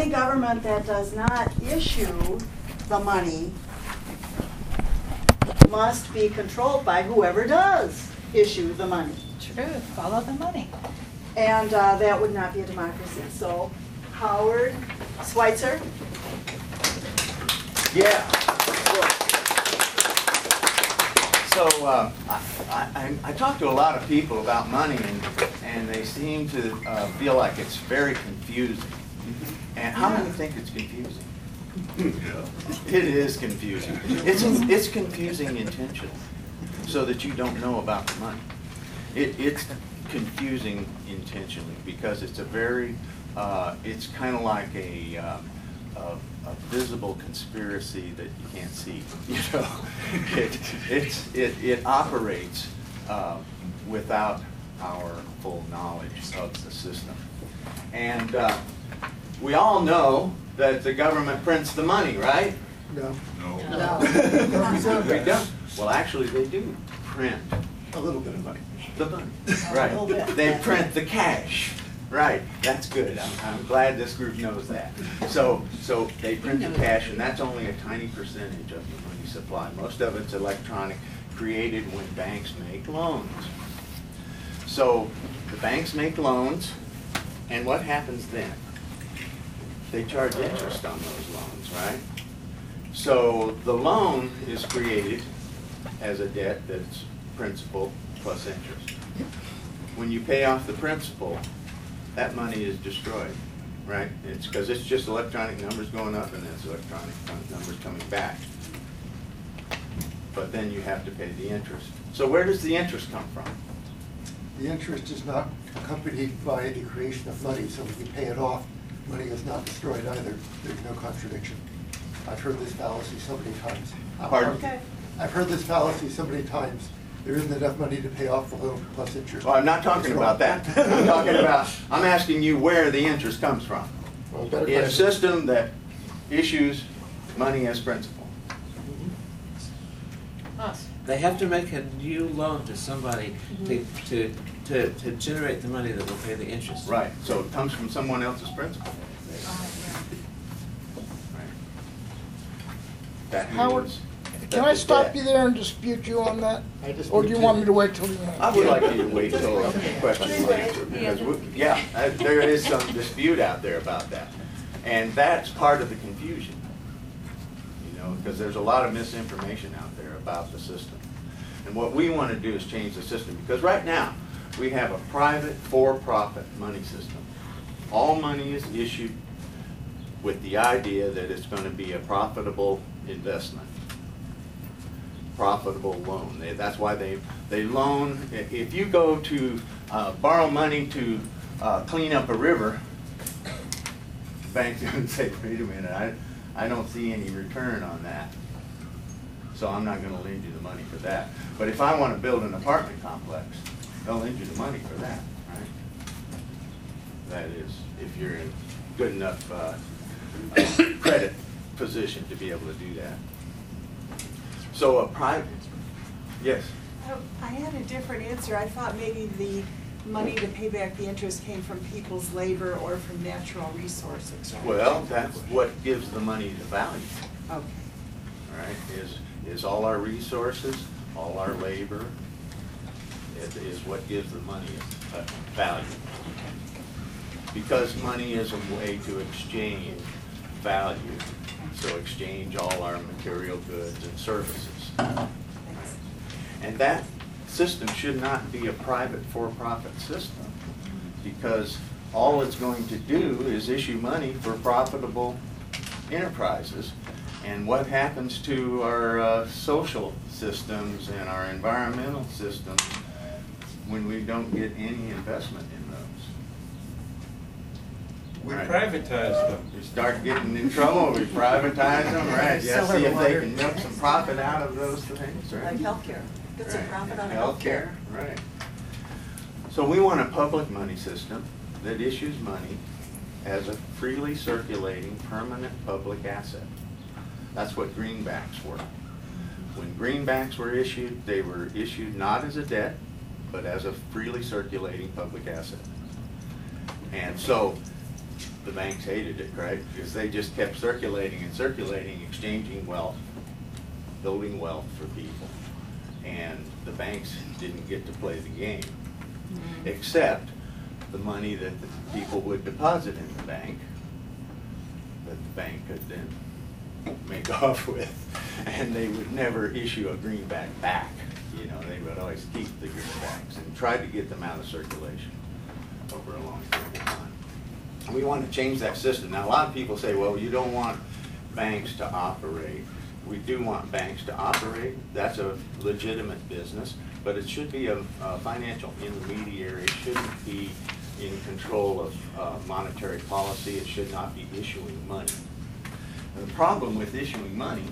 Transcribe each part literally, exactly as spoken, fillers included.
any government that does not issue the money must be controlled by whoever does issue the money. True, follow the money. And uh, that would not be a democracy. So, Howard Schweitzer? Yeah. So uh, I, I, I talk to a lot of people about money, and, and they seem to uh, feel like it's very confusing. And how many think it's confusing? It is confusing. It's, it's confusing intentionally, so that you don't know about the money. It, it's confusing intentionally because it's a very, uh, it's kind of like a, um, a, a visible conspiracy that you can't see. You know, it, it's, it, it operates uh, without our full knowledge of the system. And uh, we all know that the government prints the money, right? No. No. No. We don't. Well, actually, they do print A little bit of money. the money. A Right. little bit. They print the cash. Right. That's good. I'm, I'm glad this group knows that. So, so they print the cash, and that's only a tiny percentage of the money supply. Most of it's electronic, created when banks make loans. So the banks make loans, and what happens then? They charge interest on those loans, right? So the loan is created as a debt that's principal plus interest. When you pay off the principal, that money is destroyed, right? It's because it's just electronic numbers going up and then it's electronic numbers coming back. But then you have to pay the interest. So where does the interest come from? The interest is not accompanied by the creation of money, so when you pay it off, money is not destroyed either. There's no contradiction. I've heard this fallacy so many times. Pardon? Okay. I've heard this fallacy so many times. There isn't enough money to pay off the loan plus interest. Well, I'm not talking It's about wrong. that. I'm talking about, I'm asking you where the interest comes from. Well, better In a question. system that issues money as principal. Us. They have to make a new loan to somebody to, to, to, to generate the money that will pay the interest. Right, so it comes from someone else's principal. Right. That Howard, means Can that I the stop debt- you there and dispute you on that? I dispute Or do you you. want me to wait till the end? I would like you to wait till the question is answered, because, we- yeah, uh, there is some dispute out there about that. And that's part of the confusion, you know, because there's a lot of misinformation out there about the system. And what we want to do is change the system, because right now, we have a private, for-profit money system. All money is issued with the idea that it's going to be a profitable investment. Profitable loan. They, that's why they they loan. If if you go to uh, borrow money to uh, clean up a river, the bank's going to say, "Wait a minute, I I don't see any return on that, so I'm not going to lend you the money for that." But if I want to build an apartment complex, they'll lend you the money for that, right? That is, if you're in good enough uh, uh, credit position to be able to do that. So a private, yes? Oh, I had a different answer. I thought maybe the money to pay back the interest came from people's labor or from natural resources. Well, that's what gives the money the value, Okay. all right, is, is all our resources, all our labor, it is what gives the money a value. Because money is a way to exchange value, so exchange all our material goods and services. And that system should not be a private for-profit system, because all it's going to do is issue money for profitable enterprises. And what happens to our uh, social systems and our environmental systems when we don't get any investment in those? We Right. privatize them. We start getting in trouble, we privatize them, right? Yeah, see if they can milk some profit out of those things, right? Like healthcare. Get some Right. profit on Healthcare, healthcare. right. So we want a public money system that issues money as a freely circulating, permanent public asset. That's what greenbacks were. When greenbacks were issued, they were issued not as a debt, but as a freely circulating public asset. And so the banks hated it, right? Because they just kept circulating and circulating, exchanging wealth, building wealth for people. And the banks didn't get to play the game, except the money that the people would deposit in the bank, that the bank could then make off with. And they would never issue a greenback back. You know, they would always keep the greenbacks and try to get them out of circulation over a long period of time. We want to change that system. Now, a lot of people say, well, you don't want banks to operate. We do want banks to operate. That's a legitimate business, but it should be a, a financial intermediary. It shouldn't be in control of uh, monetary policy. It should not be issuing money. And the problem with issuing money,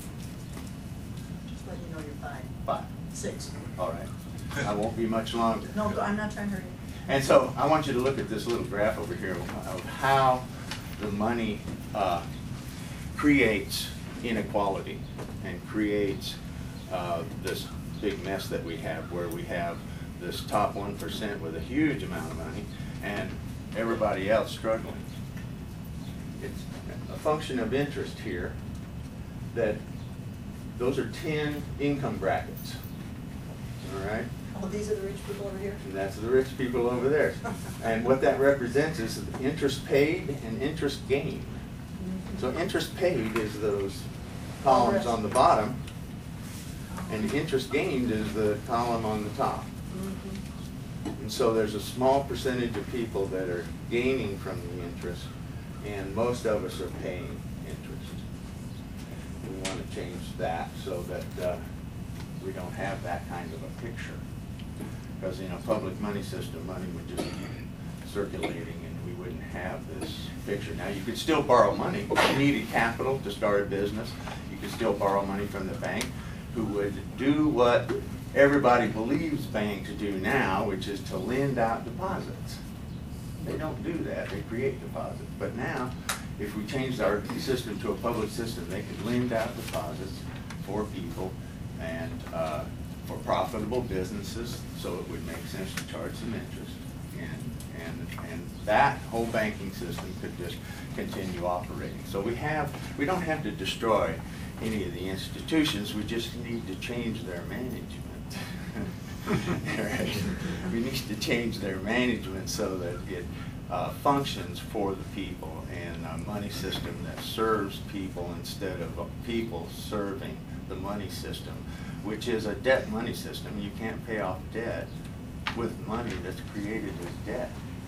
Just let you know you're five. five, Six. all right, I won't be much longer. No, I'm not trying to hurt you. And so I want you to look at this little graph over here of how the money uh, creates inequality and creates uh, this big mess that we have, where we have this top one percent with a huge amount of money and everybody else struggling. It's a function of interest here that those are ten income brackets, all right? Oh, these are the rich people over here? And that's the rich people over there. And what that represents is interest paid and interest gained. So interest paid is those columns on the bottom, and interest gained is the column on the top. And so there's a small percentage of people that are gaining from the interest, and most of us are paying interest. We want to change that so that uh, we don't have that kind of a picture. Because in a public money system, money would just keep circulating and we wouldn't have this picture. Now, you could still borrow money. You needed capital to start a business. You could still borrow money from the bank, who would do what everybody believes banks do now, which is to lend out deposits. They don't do that. They create deposits. But now, if we changed our system to a public system, they could lend out deposits for people and uh, for profitable businesses, so it would make sense to charge some interest. And, and, and that whole banking system could just continue operating. So we have, we don't have to destroy any of the institutions, we just need to change their management. Right? We need to change their management so that it uh, functions for the people, and a money system that serves people instead of people serving the money system, which is a debt money system. You can't pay off debt with money that's created as debt.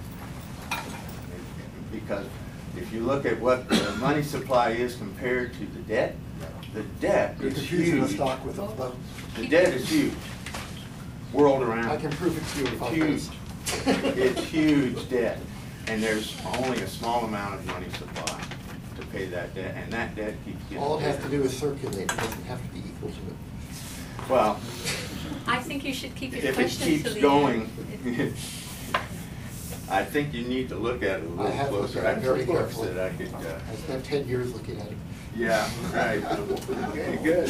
Because if you look at what the money supply is compared to the debt, the debt You're is confusing a huge. stock with a float. The debt is huge. World around. I can prove it to you in It's five huge. minutes. It's huge debt, and there's only a small amount of money supply to pay that debt, and that debt keeps getting All it has to bigger. do is circulate, it doesn't have to be equal to it. Well, I think you should keep your if it questions to keeps the going, end. I think you need to look at it a I little have looked closer. at it I very have books carefully. that I could, uh, I spent ten years looking at it. yeah, right. Okay, good.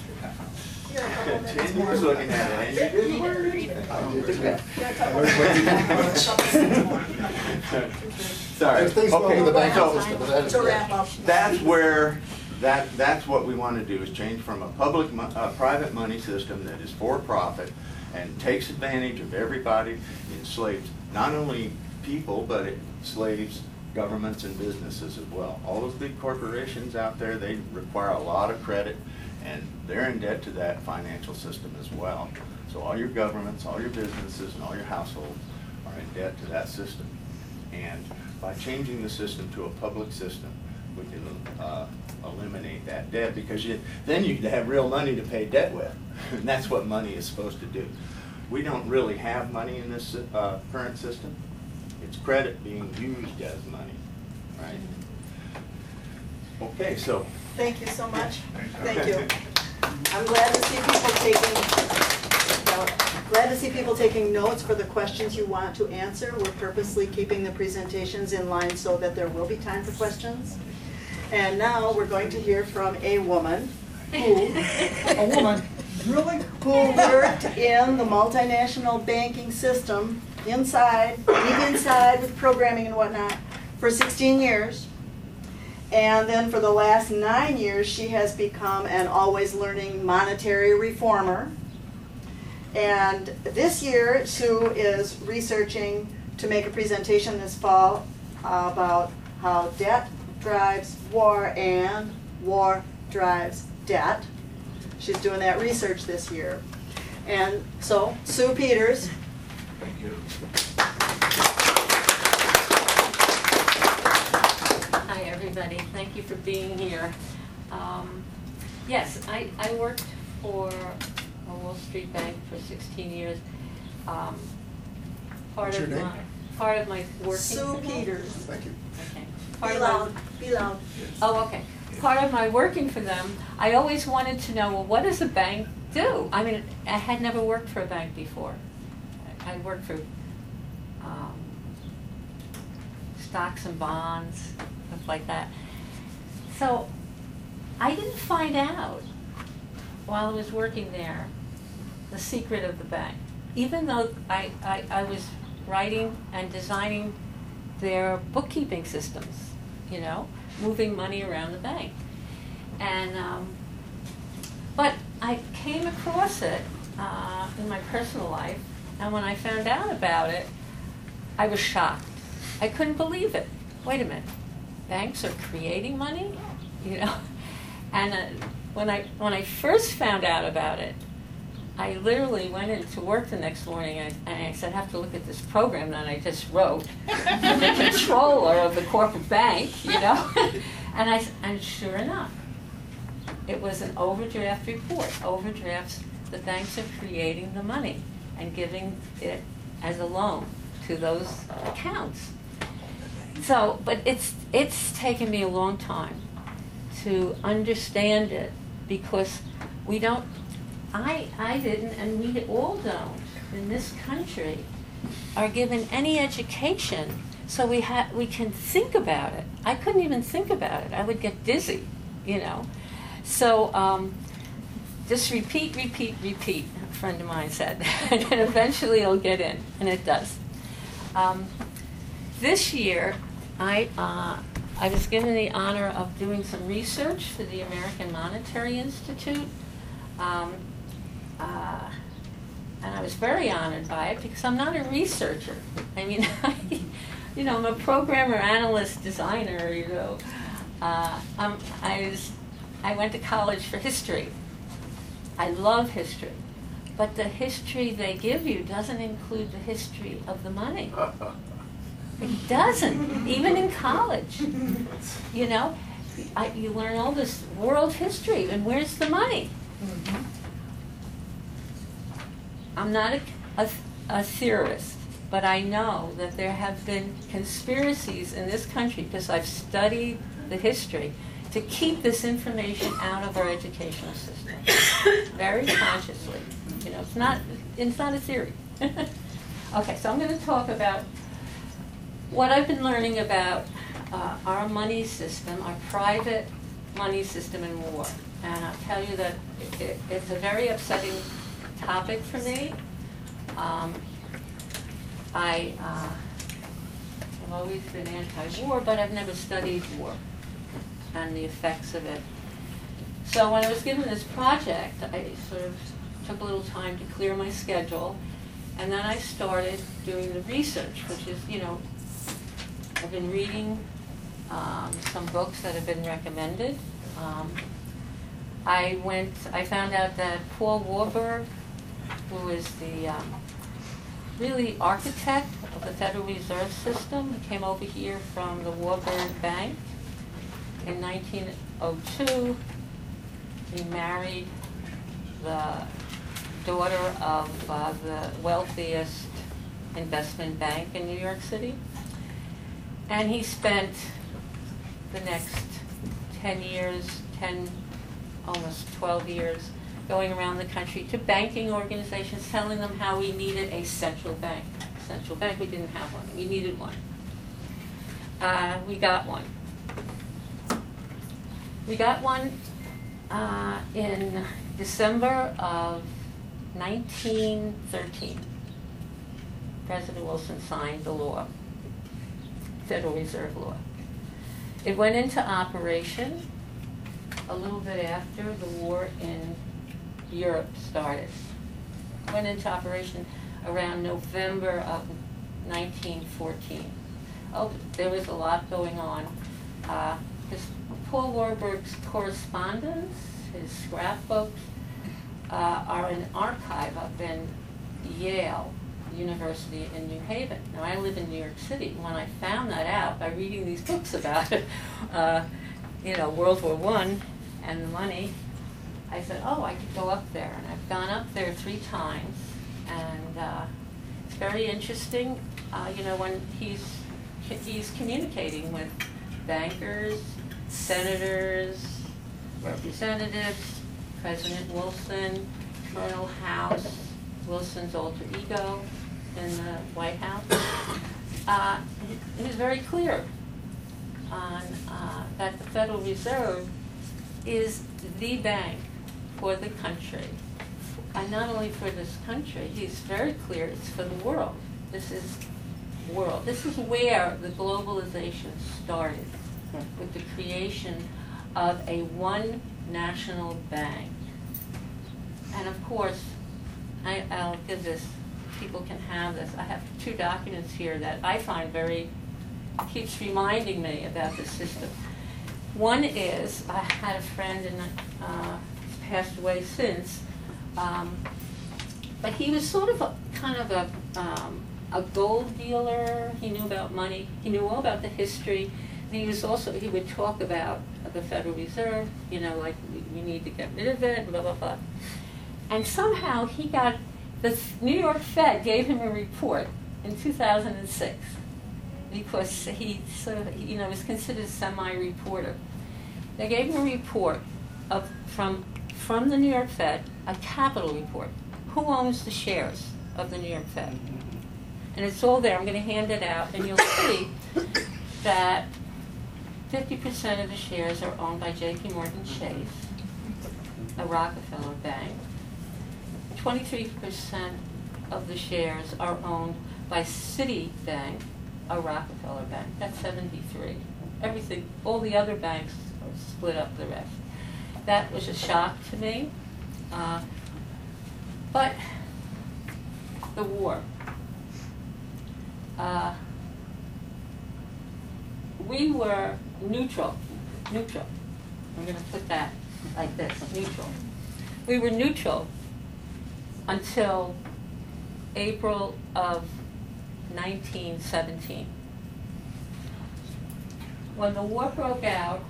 Ten years looking at it, and you didn't work. I did that. Sorry. There's things wrong Okay, with the banking so- system, but that is. To wrap up. That's where, that, that's what we want to do, is change from a public, mo- a private money system that is for profit and takes advantage of everybody, enslaves not only people, but it enslaves governments and businesses as well. All those big corporations out there, they require a lot of credit, and they're in debt to that financial system as well. So all your governments, all your businesses, and all your households are in debt to that system. And by changing the system to a public system, we can uh, eliminate that debt, because you, then you have real money to pay debt with. And that's what money is supposed to do. We don't really have money in this uh, current system. It's credit being used as money, right? Okay, so. Thank you so much. Thank you. I'm glad to see people taking, well, glad to see people taking notes for the questions you want to answer. We're purposely keeping the presentations in line so that there will be time for questions. And now we're going to hear from a woman who, A woman, really? who worked in the multinational banking system inside, deep inside with programming and whatnot, for sixteen years. And then for the last nine years, she has become an always learning monetary reformer. And this year, Sue is researching to make a presentation this fall about how debt drives war and war drives debt. She's doing that research this year. And so, Sue Peters. Thank you. Hi, everybody. Thank you for being here. Um, yes, I, I worked for a Wall Street bank for sixteen years. Um, part What's your of name? my part of my working. Sue for them- Peters. Thank you. Okay. Be Part of my- loud, be loud. Oh, okay. Part of my working for them, I always wanted to know, well, what does a bank do? I mean, I had never worked for a bank before. I I'd worked for um, stocks and bonds, stuff like that. So I didn't find out while I was working there the secret of the bank, even though I, I, I was writing and designing their bookkeeping systems, you know, moving money around the bank. And, um, but I came across it uh, in my personal life, and when I found out about it, I was shocked. I couldn't believe it. Wait a minute, banks are creating money, you know? And uh, when I when I first found out about it, I literally went into work the next morning and, and I said, I have to look at this program that I just wrote for the controller of the corporate bank, you know? And I and sure enough, it was an overdraft report. Overdrafts, the banks are creating the money and giving it as a loan to those accounts. So, but it's it's taken me a long time to understand it because we don't, I I didn't, and we all don't in this country are given any education, so we ha we can think about it. I couldn't even think about it. I would get dizzy, you know. So um, just repeat, repeat, repeat. A friend of mine said, and then eventually it'll get in, and it does. Um, this year, I uh, I was given the honor of doing some research for the American Monetary Institute, um, uh, and I was very honored by it because I'm not a researcher. I mean, I, you know, I'm a programmer, analyst, designer. You know, uh, I'm, I was I went to college for history. I love history, but the history they give you doesn't include the history of the money. It doesn't, even in college. You know, I, you learn all this world history, and where's the money? Mm-hmm. I'm not a, a, a theorist, but I know that there have been conspiracies in this country, because I've studied the history, to keep this information out of our educational system, very consciously. You know, it's not, it's not a theory. Okay, so I'm going to talk about what I've been learning about uh, our money system, our private money system in war. And I'll tell you that it, it, it's a very upsetting topic for me. Um, I, uh, I've always been anti-war, but I've never studied war and the effects of it. So when I was given this project, I sort of took a little time to clear my schedule, and then I started doing the research, which is, you know, I've been reading um, some books that have been recommended. Um, I went, I found out that Paul Warburg, who is the um, really architect of the Federal Reserve System, came over here from the Warburg Bank in nineteen oh two. He married the daughter of uh, the wealthiest investment bank in New York City. And he spent the next ten years, ten, almost twelve years, going around the country to banking organizations, telling them how we needed a central bank. Central bank, we didn't have one. We needed one. Uh, we got one. We got one uh, in December of nineteen thirteen. President Wilson signed the law. Federal Reserve law. It went into operation a little bit after the war in Europe started. Went into operation around November of nineteen fourteen. Oh, there was a lot going on. Uh, his, Paul Warburg's correspondence, his scrapbooks, uh, are an archive up in Yale University in New Haven. Now, I live in New York City. When I found that out by reading these books about it, uh, you know, World War One and the money, I said, oh, I could go up there. And I've gone up there three times, and uh, it's very interesting. Uh, you know, when he's he's communicating with bankers, senators, representatives, President Wilson, Colonel House, Wilson's alter ego in the White House. Uh, he was very clear on uh, that the Federal Reserve is the bank for the country. And not only for this country, he's very clear, it's for the world. This is world. This is where the globalization started, with the creation of a one national bank. And of course, I, I'll give this, people can have this. I have two documents here that I find very, keeps reminding me about the system. One is, I had a friend, and uh, he's passed away since, um, but he was sort of a, kind of a, um, a gold dealer. He knew about money. He knew all about the history. And he was also, he would talk about the Federal Reserve, you know, like we, we need to get rid of it, blah, blah, blah. And somehow he got, the New York Fed gave him a report in two thousand six because he sort of, you know, was considered a semi-reporter. They gave him a report of from from the New York Fed, a capital report. Who owns the shares of the New York Fed? And it's all there. I'm going to hand it out, and you'll see that fifty percent of the shares are owned by J P Morgan Chase, a Rockefeller bank. twenty-three percent of the shares are owned by Citibank, a Rockefeller bank. That's seventy-three. Everything, all the other banks are split up the rest. That was a shock to me. Uh, but the war. Uh, we were neutral. Neutral. I'm going to put that like this, neutral. We were neutral until April of nineteen seventeen. When the war broke out,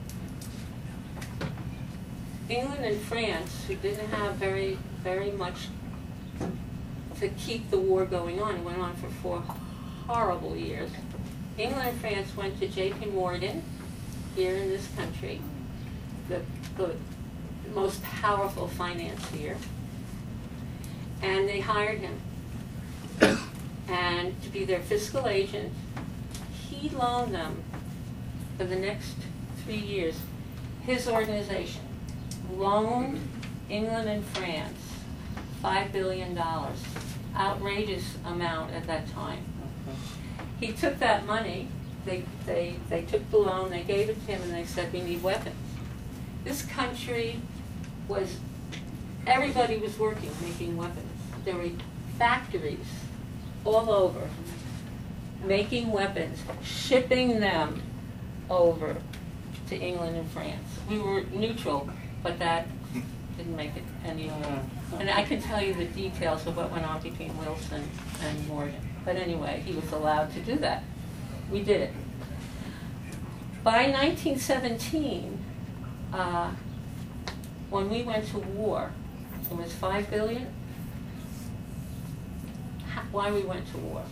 England and France, who didn't have very, very much to keep the war going on, it went on for four horrible years. England and France went to J P Morgan here in this country, the, the most powerful financier, and they hired him and to be their fiscal agent. He loaned them for the next three years. His organization loaned England and France five billion dollars, outrageous amount at that time. He took that money, they, they, they took the loan, they gave it to him, and they said, we need weapons. This country was, everybody was working, making weapons. There were factories all over, making weapons, shipping them over to England and France. We were neutral, but that didn't make it any more. And I can tell you the details of what went on between Wilson and Morgan. But anyway, he was allowed to do that. We did it. By nineteen seventeen, uh, when we went to war, it was five billion dollars. Why we went to war?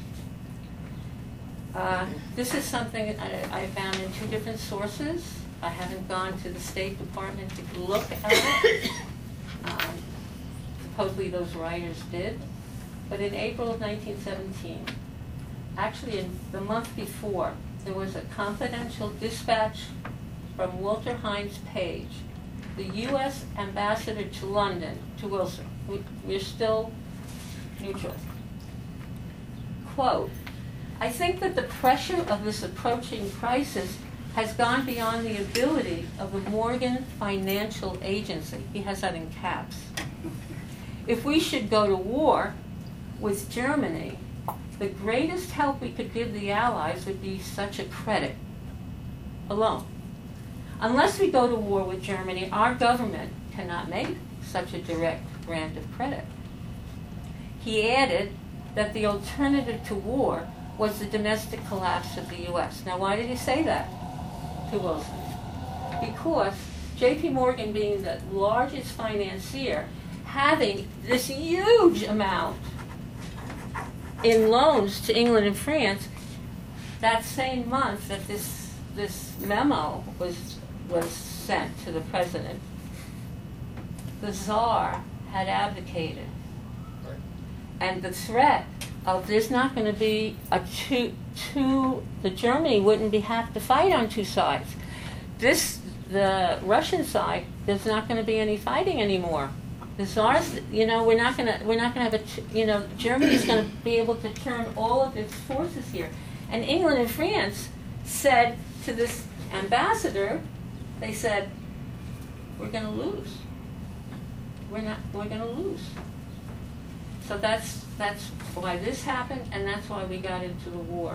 Uh, this is something I, I found in two different sources. I haven't gone to the State Department to look at it. Um, supposedly those writers did. But in April of nineteen seventeen, actually in the month before, there was a confidential dispatch from Walter Hines Page, the U S ambassador to London, to Wilson. We, we're still neutral. Quote, I think that the pressure of this approaching crisis has gone beyond the ability of the Morgan Financial Agency, he has that in caps. If we should go to war with Germany, the greatest help we could give the Allies would be such a credit alone. Unless we go to war with Germany, our government cannot make such a direct grant of credit. He added that the alternative to war was the domestic collapse of the U S. Now, why did he say that to Wilson? Because J P Morgan, being the largest financier, having this huge amount in loans to England and France, that same month that this this memo was was sent to the president, the Tsar had abdicated. And the threat of there's not going to be a two, two, the Germany wouldn't be have to fight on two sides. This, the Russian side, there's not going to be any fighting anymore. The Tsars, you know, we're not going to, we're not going to have a, you know, Germany's going to be able to turn all of its forces here. And England and France said to this ambassador, they said, we're going to lose. We're not, we're going to lose. So that's that's why this happened, and that's why we got into the war.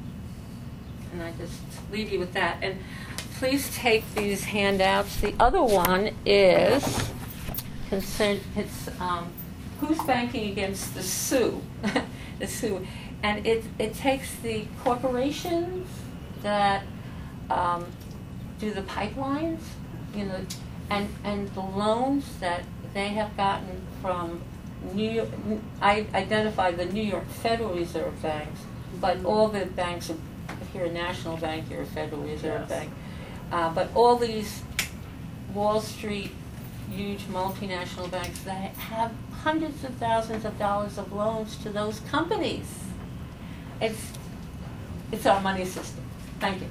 And I just leave you with that. And please take these handouts. The other one is concern. It's um, who's banking against the Sioux, the Sioux, and it it takes the corporations that um, do the pipelines, you know, and and the loans that they have gotten from New York. I identified the New York Federal Reserve banks, but all the banks, if you're a national bank, you're a Federal Reserve Yes. bank. Uh, but all these Wall Street, huge multinational banks that have hundreds of thousands of dollars of loans to those companies. It's it's our money system. Thank you.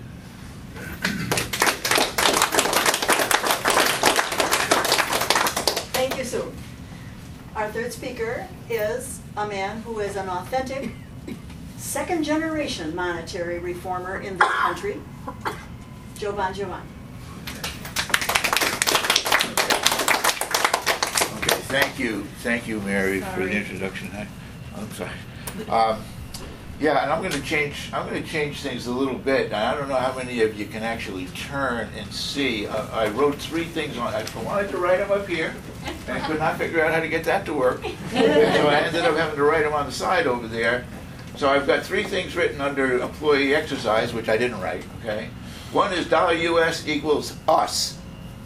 Thank you, Sue. Our third speaker is a man who is an authentic second-generation monetary reformer in this country, Joe Bongiovanni. Okay, thank you, thank you, Mary, for the introduction. I, I'm sorry. Um, yeah, and I'm going to change. I'm going to change things a little bit. And I don't know how many of you can actually turn and see. Uh, I wrote three things on. I wanted to write them up here, and I could not figure out how to get that to work. And so I ended up having to write them on the side over there. So I've got three things written under employee exercise, which I didn't write. Okay, one is dollar U S equals us.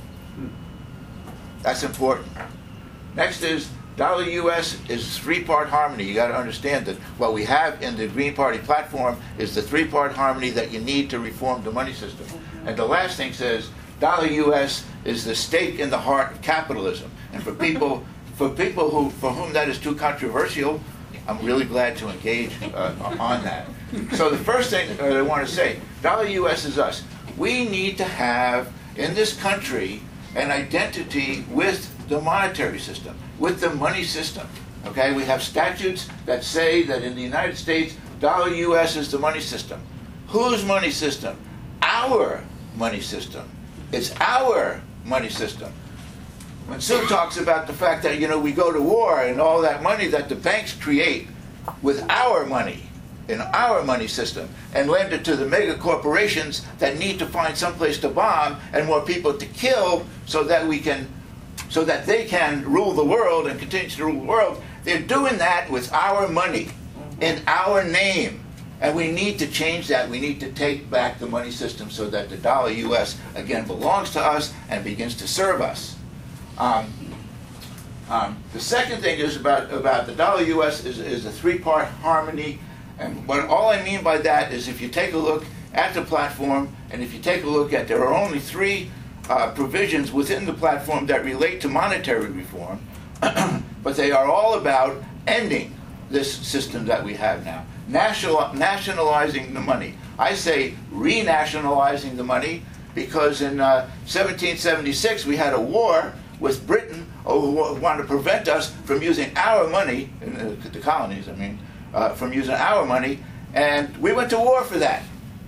That's important. Next is dollar U S is three-part harmony. You got to understand that what we have in the Green Party platform is the three-part harmony that you need to reform the money system. And the last thing says dollar U S is the stake in the heart of capitalism. And for people, for people who for whom that is too controversial, I'm really glad to engage uh, on that. So the first thing I want to say, dollar U S is us. We need to have in this country an identity with the monetary system, with the money system. Okay, we have statutes that say that in the United States, dollar U S is the money system. Whose money system? Our money system. It's our money system. When Sue talks about the fact that, you know, we go to war and all that money that the banks create with our money, in our money system, and lend it to the mega corporations that need to find someplace to bomb and more people to kill so that we can so that they can rule the world and continue to rule the world. They're doing that with our money, in our name. And we need to change that. We need to take back the money system so that the dollar U S, again, belongs to us and begins to serve us. Um, um, the second thing is about, about the dollar U S is, is a three-part harmony. And what all I mean by that is if you take a look at the platform, and if you take a look at, there are only three Uh, provisions within the platform that relate to monetary reform, but they are all about ending this system that we have now. National, nationalizing the money. I say renationalizing the money because in uh, seventeen seventy-six we had a war with Britain who wanted to prevent us from using our money, in the, the colonies I mean, uh, from using our money, and we went to war for that.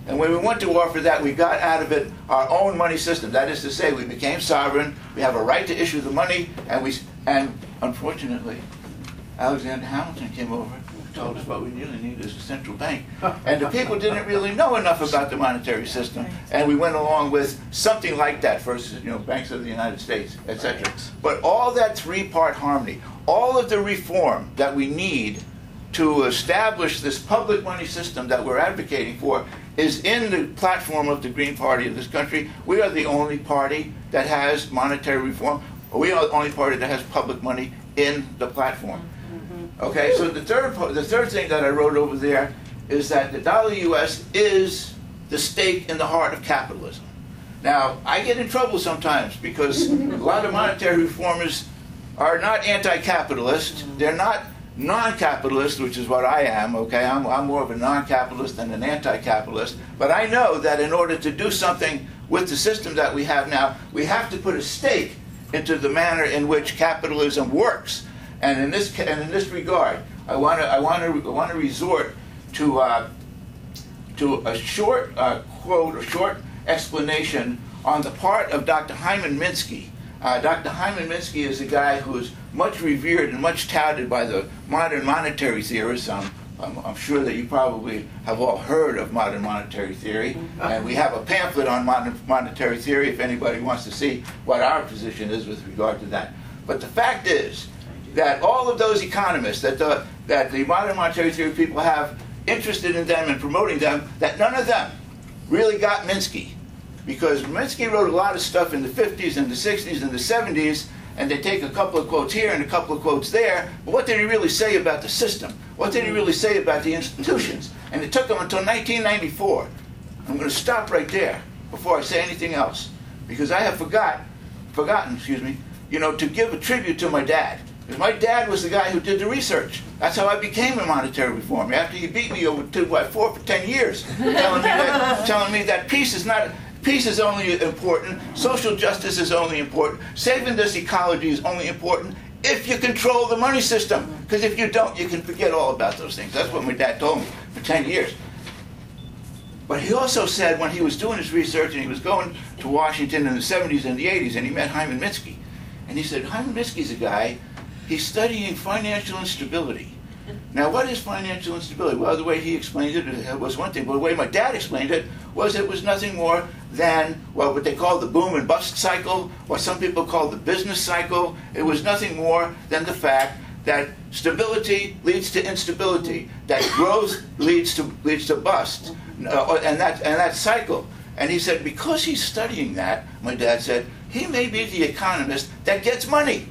And when we went to war for that, we got out of it our own money system. That is to say, we became sovereign. We have a right to issue the money, and we and unfortunately, Alexander Hamilton came over and told us what we really need is a central bank. And the people didn't really know enough about the monetary system, and we went along with something like that versus, you know, banks of the United States, et cetera. But all that three-part harmony, all of the reform that we need to establish this public money system that we're advocating for is in the platform of the Green Party of this country. We are the only party that has monetary reform. We are the only party that has public money in the platform. Okay, so the third, the third thing that I wrote over there is that the dollar U S is the stake in the heart of capitalism. Now, I get in trouble sometimes because a lot of monetary reformers are not anti-capitalist. They're not non-capitalist, which is what I am, okay? I'm, I'm more of a non-capitalist than an anti-capitalist. But I know that in order to do something with the system that we have now, we have to put a stake into the manner in which capitalism works. And in this, and in this regard, I want to I want to I want to resort to uh, to a short uh, quote, a short explanation on the part of Doctor Hyman Minsky. Uh, Doctor Hyman Minsky is a guy who is much revered and much touted by the modern monetary theorists. Um, I'm, I'm sure that you probably have all heard of modern monetary theory, and we have a pamphlet on modern monetary theory if anybody wants to see what our position is with regard to that. But the fact is that all of those economists that the, that the modern monetary theory people have interested in them and promoting them, that none of them really got Minsky. Because Minsky wrote a lot of stuff in the fifties and the sixties and the seventies, and they take a couple of quotes here and a couple of quotes there, but what did he really say about the system? What did he really say about the institutions? And it took him until nineteen ninety-four. I'm going to stop right there before I say anything else, because I have forgot, forgotten, excuse me, you know, to give a tribute to my dad. Because my dad was the guy who did the research. That's how I became a monetary reformer. After he beat me over two by four for ten years, telling me that, telling me that peace is not. Peace is only important, social justice is only important, saving this ecology is only important if you control the money system. Because if you don't, you can forget all about those things. That's what my dad told me for ten years. But he also said when he was doing his research and he was going to Washington in the seventies and the eighties and he met Hyman Minsky. And he said, Hyman Minsky's a guy, he's studying financial instability. Now, what is financial instability? Well, the way he explained it was one thing, but the way my dad explained it was it was nothing more than, well, what they call the boom and bust cycle, or some people call the business cycle. It was nothing more than the fact that stability leads to instability, that growth leads to leads to bust, uh, and that and that cycle. And he said, because he's studying that, my dad said, he may be the economist that gets money.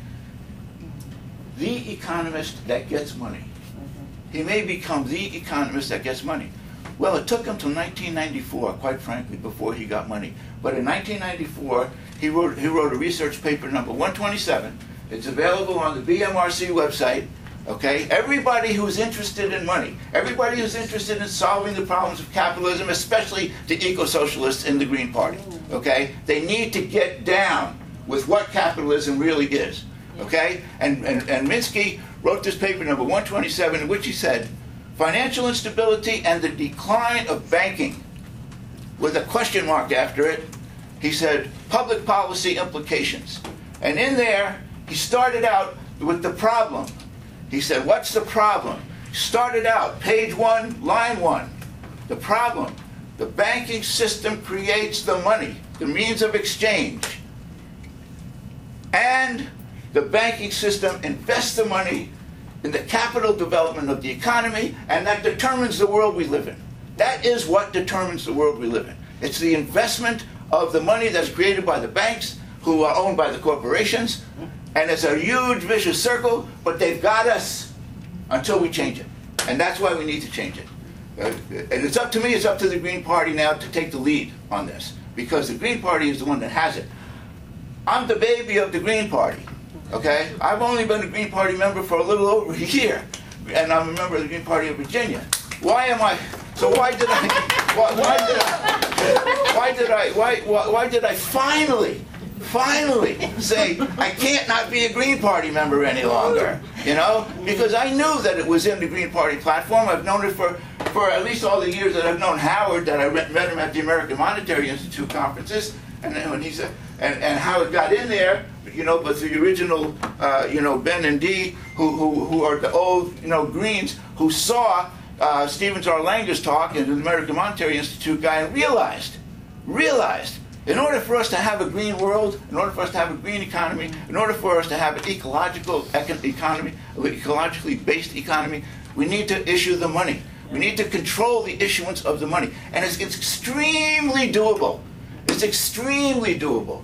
The economist that gets money. He may become the economist that gets money. Well, it took him till nineteen ninety-four, quite frankly, before he got money. But in nineteen ninety-four, he wrote, he wrote a research paper number one twenty-seven. It's available on the B M R C website. Okay? Everybody who's interested in money, everybody who's interested in solving the problems of capitalism, especially the eco-socialists in the Green Party, okay? They need to get down with what capitalism really is. Okay? And, and, and Minsky wrote this paper number one twenty-seven in which he said, financial instability and the decline of banking, with a question mark after it. He said, public policy implications. And in there, he started out with the problem. He said, what's the problem? Started out, page one, line one. The problem, the banking system creates the money, the means of exchange. And the banking system invests the money in the capital development of the economy, and that determines the world we live in. That is what determines the world we live in. It's the investment of the money that's created by the banks, who are owned by the corporations, and it's a huge vicious circle, but they've got us until we change it. And that's why we need to change it. Uh, and it's up to me, it's up to the Green Party now to take the lead on this, because the Green Party is the one that has it. I'm the baby of the Green Party. Okay, I've only been a Green Party member for a little over a year, and I'm a member of the Green Party of Virginia. Why am I? So why did I? Why, why did I? Why did I? Why, why? Why did I finally, finally say I can't not be a Green Party member any longer? You know, because I knew that it was in the Green Party platform. I've known it for for at least all the years that I've known Howard, that I met met him at the American Monetary Institute conferences, and then when he said, and, and Howard got in there, you know, but the original, uh, you know, Ben and Dee, who, who, who are the old, you know, Greens, who saw uh, Stevens R. Langer's talk and the American Monetary Institute guy and realized, realized, in order for us to have a green world, in order for us to have a green economy, in order for us to have an ecological econ economy, ecologically based economy, we need to issue the money. We need to control the issuance of the money. And it's, it's extremely doable. It's extremely doable.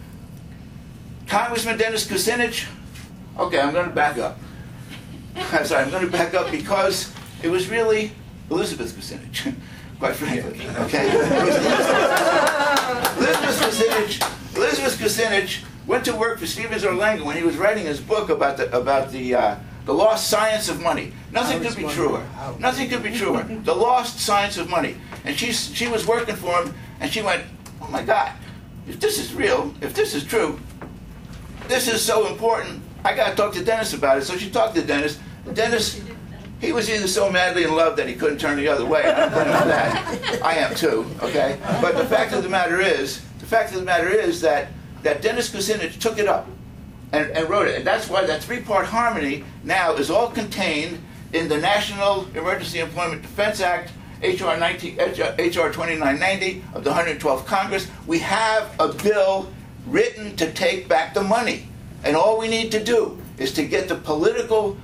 Congressman Dennis Kucinich, okay, I'm going to back up. I'm sorry, I'm going to back up because it was really Elizabeth Kucinich, quite frankly, okay? Elizabeth Kucinich, Elizabeth Kucinich went to work for Stevens R. Langer when he was writing his book about the, about the, uh, the lost science of money. Nothing could be truer. Nothing could be truer. The lost science of money. And she, she was working for him, and she went, oh my God, if this is real, if this is true, this is so important, I got to talk to Dennis about it. So she talked to Dennis. Dennis, he was either so madly in love that he couldn't turn the other way. I don't blame him for that. I am too, okay? But the fact of the matter is, the fact of the matter is that, that Dennis Kucinich took it up and, and wrote it. And that's why that three-part harmony now is all contained in the National Emergency Employment Defense Act, H R twenty-nine ninety of the one hundred twelfth Congress. We have a bill written to take back the money. And all we need to do is to get the political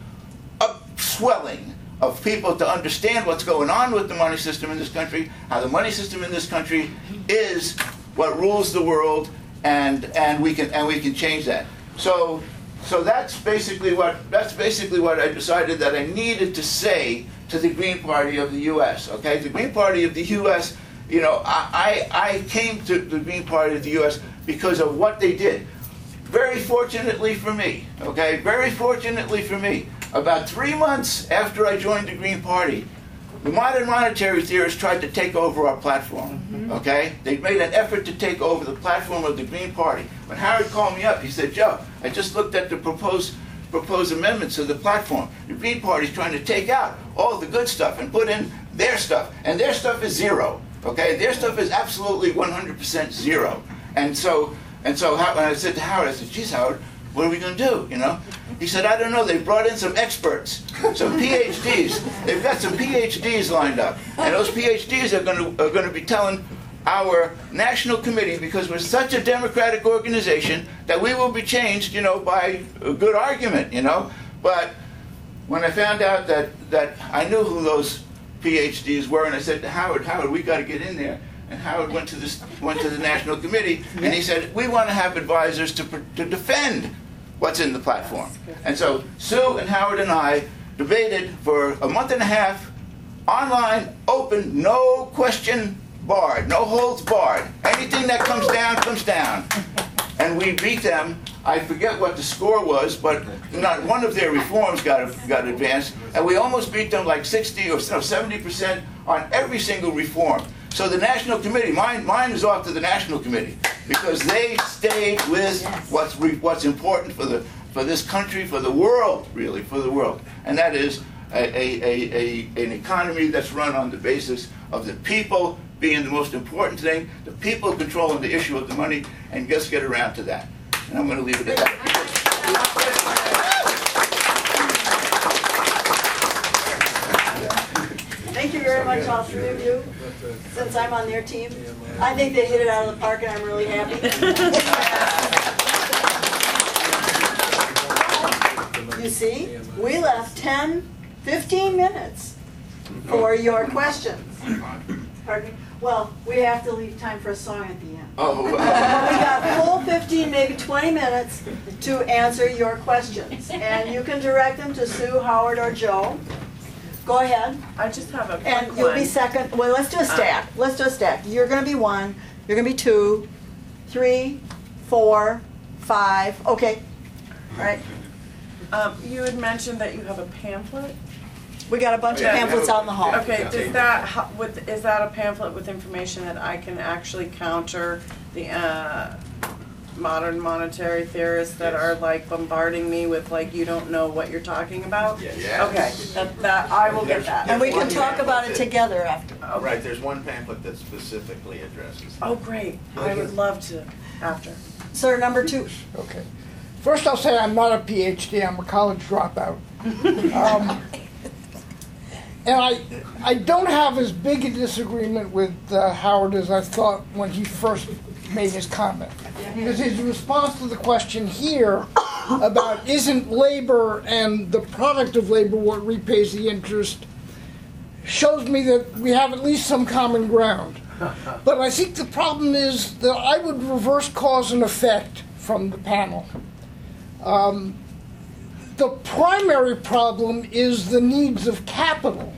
upswelling of people to understand what's going on with the money system in this country, how the money system in this country is what rules the world, and and we can and we can change that. So so that's basically what that's basically what I decided that I needed to say to the Green Party of the U S Okay, the Green Party of the U S You know, I I, I came to the Green Party of the U S because of what they did. Very fortunately for me, okay, very fortunately for me, about three months after I joined the Green Party, the modern monetary theorists tried to take over our platform, okay? They made an effort to take over the platform of the Green Party. When Howard called me up, he said, Joe, I just looked at the proposed, proposed amendments of the platform. The Green Party's trying to take out all the good stuff and put in their stuff, and their stuff is zero, okay? Their stuff is absolutely one hundred percent zero. And so, and so when I said to Howard, I said, geez, Howard, what are we going to do, you know? He said, I don't know, they brought in some experts, some P H Ds. They've got some P H Ds lined up. And those P H Ds are going to, are going to be telling our national committee, because we're such a democratic organization, that we will be changed, you know, by a good argument, you know? But when I found out that, that I knew who those P H Ds were, and I said to Howard, Howard, we got to get in there. And Howard went to this, went to the national committee, and he said, we want to have advisors to, to defend what's in the platform. And so Sue and Howard and I debated for a month and a half, online, open, no question barred, no holds barred. Anything that comes down, comes down. And we beat them. I forget what the score was, but not one of their reforms got, got advanced. And we almost beat them like sixty or no, seventy percent on every single reform. So the National Committee, mine, mine is off to the National Committee, because they stayed with what's, re, what's important for, the, for this country, for the world, really, for the world. And that is a, a, a, a, an economy that's run on the basis of the people being the most important thing, the people controlling the issue of the money, and just get around to that. And I'm going to leave it at that. Thank you very much, all three of you. Since I'm on their team, I think they hit it out of the park, and I'm really happy. You see, we left ten, fifteen minutes for your questions. Pardon me? Well, we have to leave time for a song at the end. Oh, But we got full fifteen, maybe twenty minutes to answer your questions. And you can direct them to Sue, Howard, or Joe. Go ahead. I just have a quick And you'll be one. second. Well, let's do a stack. Let's do a stack. You're going to be one. You're going to be two, three, four, five. Okay. All right. Um, you had mentioned that you have a pamphlet. We got a bunch of Yeah. pamphlets out in the hall. Okay, does that, ho- with, is that a pamphlet with information that I can actually counter the, uh, modern monetary theorists that Yes. are like bombarding me with like, you don't know what you're talking about? Yes. Okay, that, that, I will get that. And we can One talk about it pamphlet that- together after. Right, there's one pamphlet that specifically addresses that. Oh, great, I would love to, after. Sir, number two. Okay. First, I'll say I'm not a P H D. I'm a college dropout. Um, and I, I don't have as big a disagreement with uh, Howard as I thought when he first made his comment. Because his response to the question here about isn't labor and the product of labor what repays the interest shows me that we have at least some common ground. But I think the problem is that I would reverse cause and effect from the panel. Um, the primary problem is the needs of capital.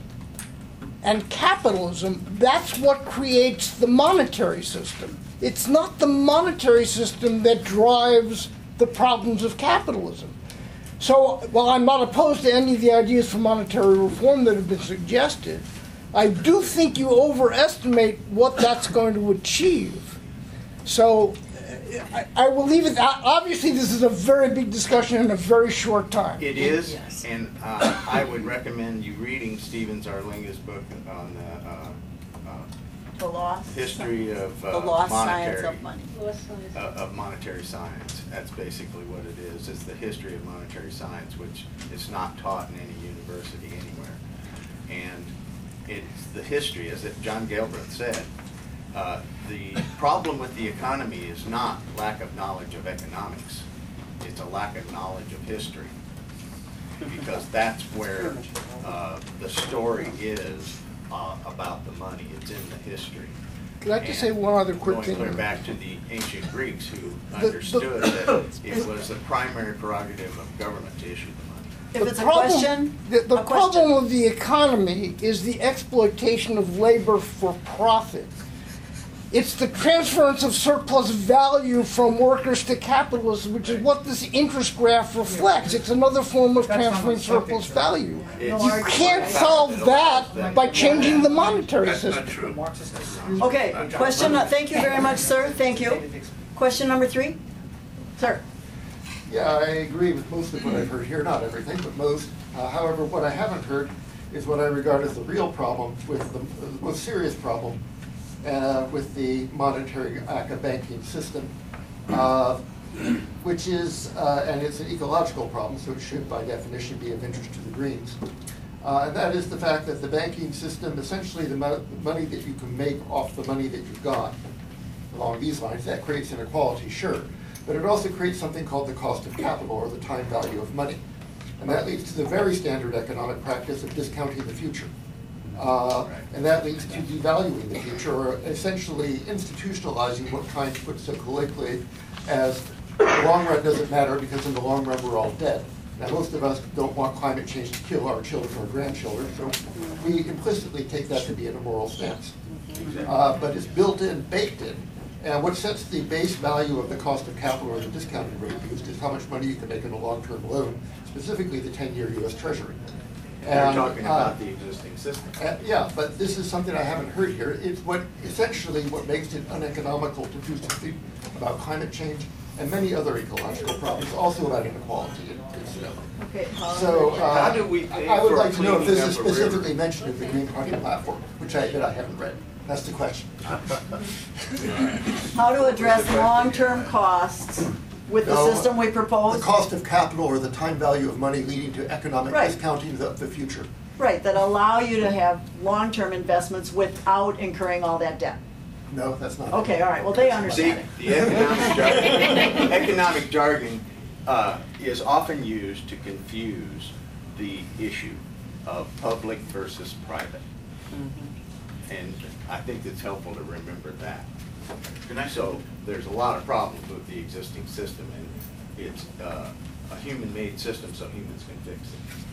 And capitalism, that's what creates the monetary system. It's not the monetary system that drives the problems of capitalism. So while I'm not opposed to any of the ideas for monetary reform that have been suggested, I do think you overestimate what that's going to achieve. So I, I will leave it. Obviously, this is a very big discussion in a very short time. It is, and uh, I would recommend you reading Stephen Zarlinga's book on the uh, uh, The loss. history of uh, The lost monetary science of money. uh, of monetary science. That's basically what it is. It's the history of monetary science, which is not taught in any university anywhere. And it's the history, as it, John Galbraith said. Uh, the problem with the economy is not lack of knowledge of economics. It's a lack of knowledge of history. Because that's where uh, the story is uh, about the money. It's in the history. Could I just And say one other quick going thing? clear back to the ancient Greeks who the- understood that it was the primary prerogative of government to issue the money. If it's a question, the, the a problem question. of the economy is the exploitation of labor for profit. It's the transference of surplus value from workers to capitalists, which is what this interest graph reflects. It's another form of That's not transferring my subject, surplus sir. value. It's- You can't solve that by changing the monetary That's not system. true. Okay, question, uh, thank you very much, sir, thank you. Question number three? Sir? Yeah, I agree with most of what I've heard here, not everything, but most. Uh, however, what I haven't heard is what I regard as the real problem, with the, the most serious problem uh, with the monetary A C A banking system, uh, which is, uh, and it's an ecological problem, so it should by definition be of interest to the Greens. Uh, and that is the fact that the banking system, essentially the, mo the money that you can make off the money that you've got, along these lines, that creates inequality, sure. But it also creates something called the cost of capital, or the time value of money. And that leads to the very standard economic practice of discounting the future. Uh, and that leads to devaluing the future, or essentially institutionalizing what Keynes put so colloquially as the long run doesn't matter because in the long run we're all dead. Now most of us don't want climate change to kill our children or grandchildren, so we implicitly take that to be an immoral stance. Uh, but it's built in, baked in. And what sets the base value of the cost of capital, or the discounted rate used, is how much money you can make in a long-term loan, specifically the ten-year U S Treasury. You're And, talking uh, about the existing system. uh, yeah, but this is something I haven't heard here. It's what essentially what makes it uneconomical to do something about climate change and many other ecological problems, also about inequality, incidentally. Okay, uh, So, uh, How do we pay I would for like to know if this cleaning is up a river? specifically mentioned in the Green Party platform, which I admit I haven't read. That's the question. how to address long-term costs with the No, system we The propose? cost of capital, or the time value of money, leading to economic Right. discounting of the future. Right, that allow you to have long-term investments without incurring all that debt. No, that's not. Okay, all right, well, they See, understand it. the economic jargon, economic jargon uh, is often used to confuse the issue of public versus private. And I think it's helpful to remember that. Can I So there's a lot of problems with the existing system, and it's uh, a human-made system, so humans can fix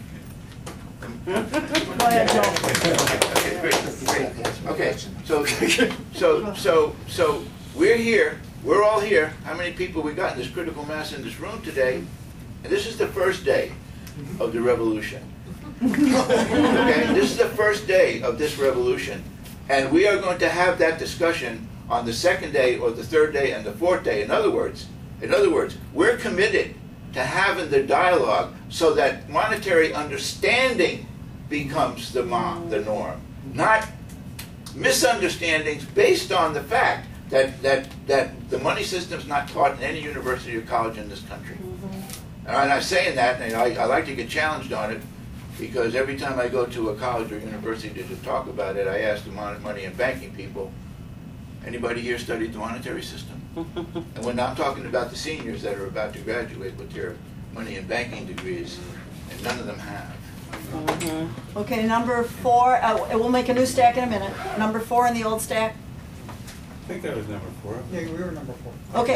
it. Go ahead, Joe. Okay, great, great. Okay, so, so, so, so, we're here, we're all here. How many people we got in this critical mass in this room today? And this is the first day of the revolution. Okay, this is the first day of this revolution. And we are going to have that discussion on the second day, or the third day, and the fourth day. In other words, In other words, we're committed to having the dialogue so that monetary understanding becomes the, mo- the norm, not misunderstandings based on the fact that, that, that the money system is not taught in any university or college in this country. Mm-hmm. And I'm saying that, and I, I like to get challenged on it, because every time I go to a college or university to, to talk about it, I ask the mon- money and banking people, anybody here studied the monetary system? And when I'm talking about the seniors that are about to graduate with their money and banking degrees, and none of them have. Mm-hmm. Okay, number four, uh, we'll make a new stack in a minute. Number four in the old stack. I think that was number four. Yeah, we were number four. Okay.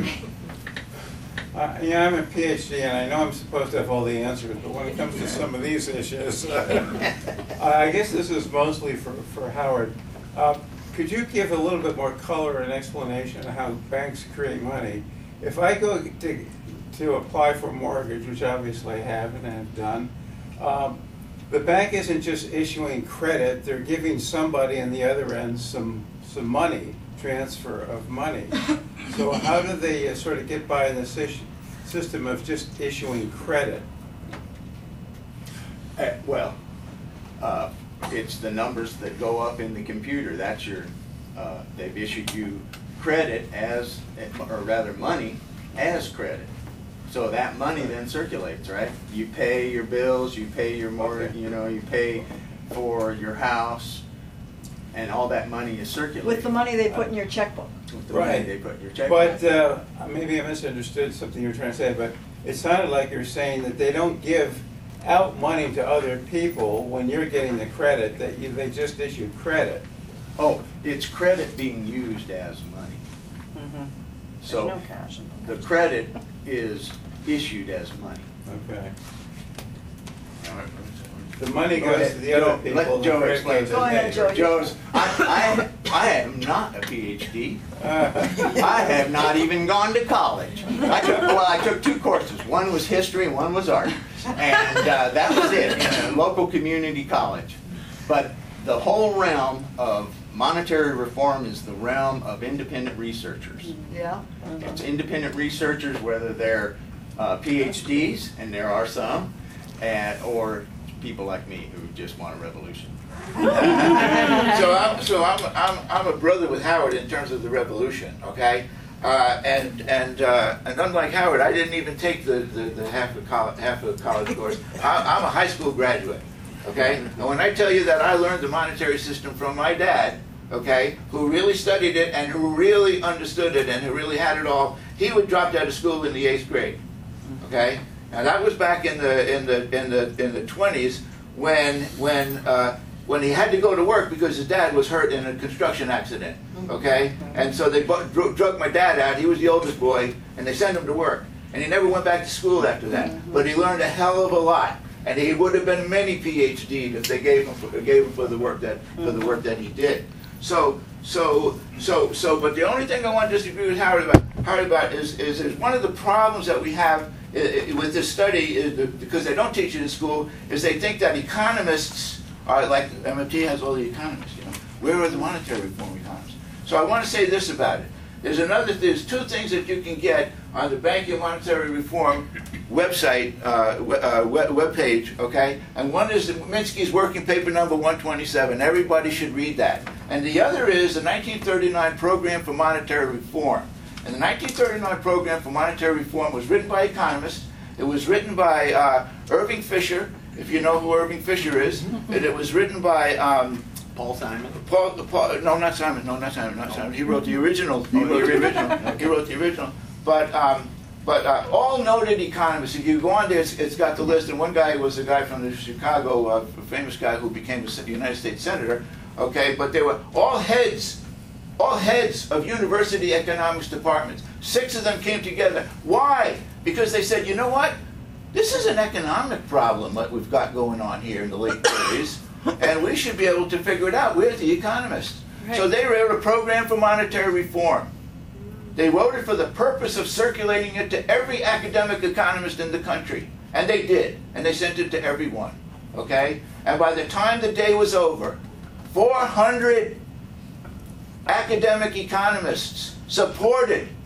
Uh, yeah, I'm a PhD, and I know I'm supposed to have all the answers, but when it comes to some of these issues, uh, I guess this is mostly for, for Howard. Uh, could you give a little bit more color and explanation of how banks create money? If I go to, to apply for a mortgage, which obviously I have and have done, um, the bank isn't just issuing credit, they're giving somebody on the other end some, some money, transfer of money. So how do they uh, sort of get by in this issue, system of just issuing credit? Uh, well, uh, it's the numbers that go up in the computer. That's your, uh, they've issued you credit as, or rather money as credit. So that money then circulates, right? You pay your bills, you pay your mortgage, Okay. you know, you pay for your house, and all that money is circulating. With the money they put in your checkbook. With the money Right. they put in your checkbook. But uh, maybe I misunderstood something you were trying to say, but it sounded like you're saying that they don't give out money to other people when you're getting the credit, that you, they just issue credit. Oh, it's credit being used as money. Mm-hmm. So There's no cash in the credit is issued as money. Okay. The money Go goes ahead. to the other Joe, people. let and Joe the credit explain. goes to Go the ahead, neighbor. Joe. Joe's, I, I, I am not a PhD. I have not even gone to college. I took, well, I took two courses. One was history and one was art. And uh, that was it, in a local community college. But the whole realm of monetary reform is the realm of independent researchers. Yeah. It's independent researchers, whether they're uh, PhDs, and there are some, and, or people like me who just want a revolution. so I'm, so I'm, I'm, I'm a brother with Howard in terms of the revolution, okay? Uh, and and uh, and unlike Howard, I didn't even take the, the, the half a college half a college course. I, I'm a high school graduate, okay? And when I tell you that I learned the monetary system from my dad, okay, who really studied it and who really understood it and who really had it all, he would drop out of school in the eighth grade, okay? Now that was back in the in the in the in the twenties when when. Uh, when he had to go to work because his dad was hurt in a construction accident, okay? And so they bu- dro- drug my dad out. He was the oldest boy, and they sent him to work. And he never went back to school after that. But he learned a hell of a lot. And he would have been many PhDs if they gave him for, gave him for the work that for the work that he did. So so so so. But the only thing I want to disagree with Howard about Howard about is is, is one of the problems that we have i- i- with this study is that, because they don't teach it in school, is they think that economists are like M I T has all the economists. You know, where are the monetary reform economists? So I want to say this about it. There's another. There's two things that you can get on the Banking and Monetary Reform website, uh, uh, web, web page, okay? And one is Minsky's working paper number one twenty-seven. Everybody should read that. And the other is the nineteen thirty-nine Program for Monetary Reform. And the nineteen thirty-nine Program for Monetary Reform was written by economists. It was written by uh, Irving Fisher, if you know who Irving Fisher is. And it was written by um, Paul Simon? Paul, Paul, no, not Simon, no, not Simon, not Simon. He wrote the original. He wrote the original. He wrote the original. But um, but uh, all noted economists. If you go on there, it's, it's got the list. And one guy was a guy from the Chicago, uh, a famous guy who became a United States senator. Okay, but they were all heads, all heads of university economics departments. Six of them came together. Why? Because they said, you know what? This is an economic problem that we've got going on here in the late thirties. And we should be able to figure it out. We're the economists. Right. So they wrote a program for monetary reform. They wrote it for the purpose of circulating it to every academic economist in the country. And they did. And they sent it to everyone. Okay? And by the time the day was over, four hundred academic economists supported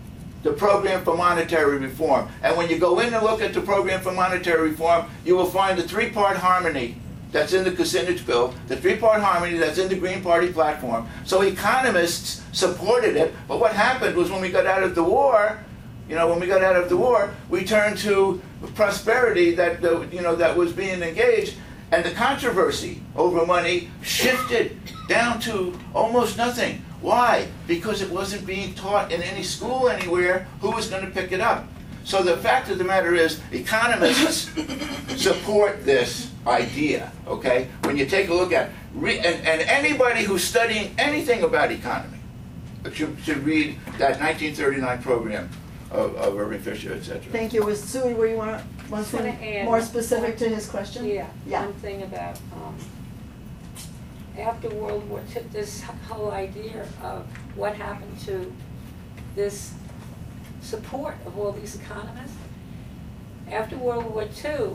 the Program for Monetary Reform. And when you go in and look at the Program for Monetary Reform, you will find the three-part harmony that's in the Kucinich bill, the three-part harmony that's in the Green Party platform. So economists supported it, but what happened was when we got out of the war, you know, when we got out of the war, we turned to prosperity that, the, you know, that was being engaged, and the controversy over money shifted down to almost nothing. Why? Because it wasn't being taught in any school anywhere. Who was going to pick it up? So the fact of the matter is, economists support this idea, okay? When you take a look at, re and, and anybody who's studying anything about economy should, should read that nineteen thirty-nine program of, of Irving Fisher, et cetera. Thank you. Was Sue, were you want, want Just wanna something add more one- specific to his question? Yeah, Yeah. one thing about, um, after World War Two, this whole idea of what happened to this support of all these economists. After World War Two,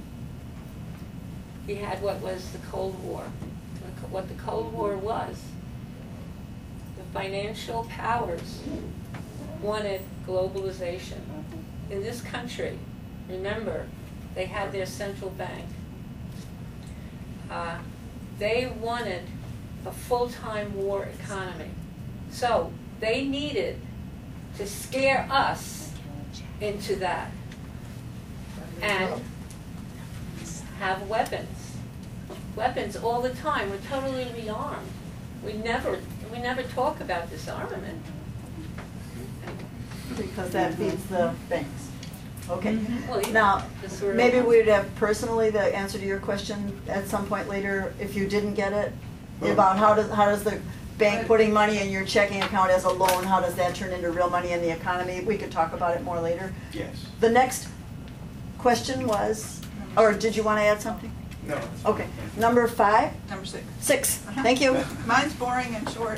we had what was the Cold War. What the Cold War was, the financial powers wanted globalization. In this country, remember, they had their central bank. Uh, they wanted a full-time war economy. So they needed to scare us into that and have weapons. Weapons all the time. We're totally rearmed. We never, we never talk about disarmament. Because that feeds the banks. Okay. Well, you know, Now, the sort of- maybe we'd have personally the answer to your question at some point later, if you didn't get it, about how does, how does the bank putting money in your checking account as a loan, how does that turn into real money in the economy? We could talk about it more later. Yes. The next question was, or did you want to add something? No. Okay. Number five? Number six. Six. Thank you. Mine's boring and short.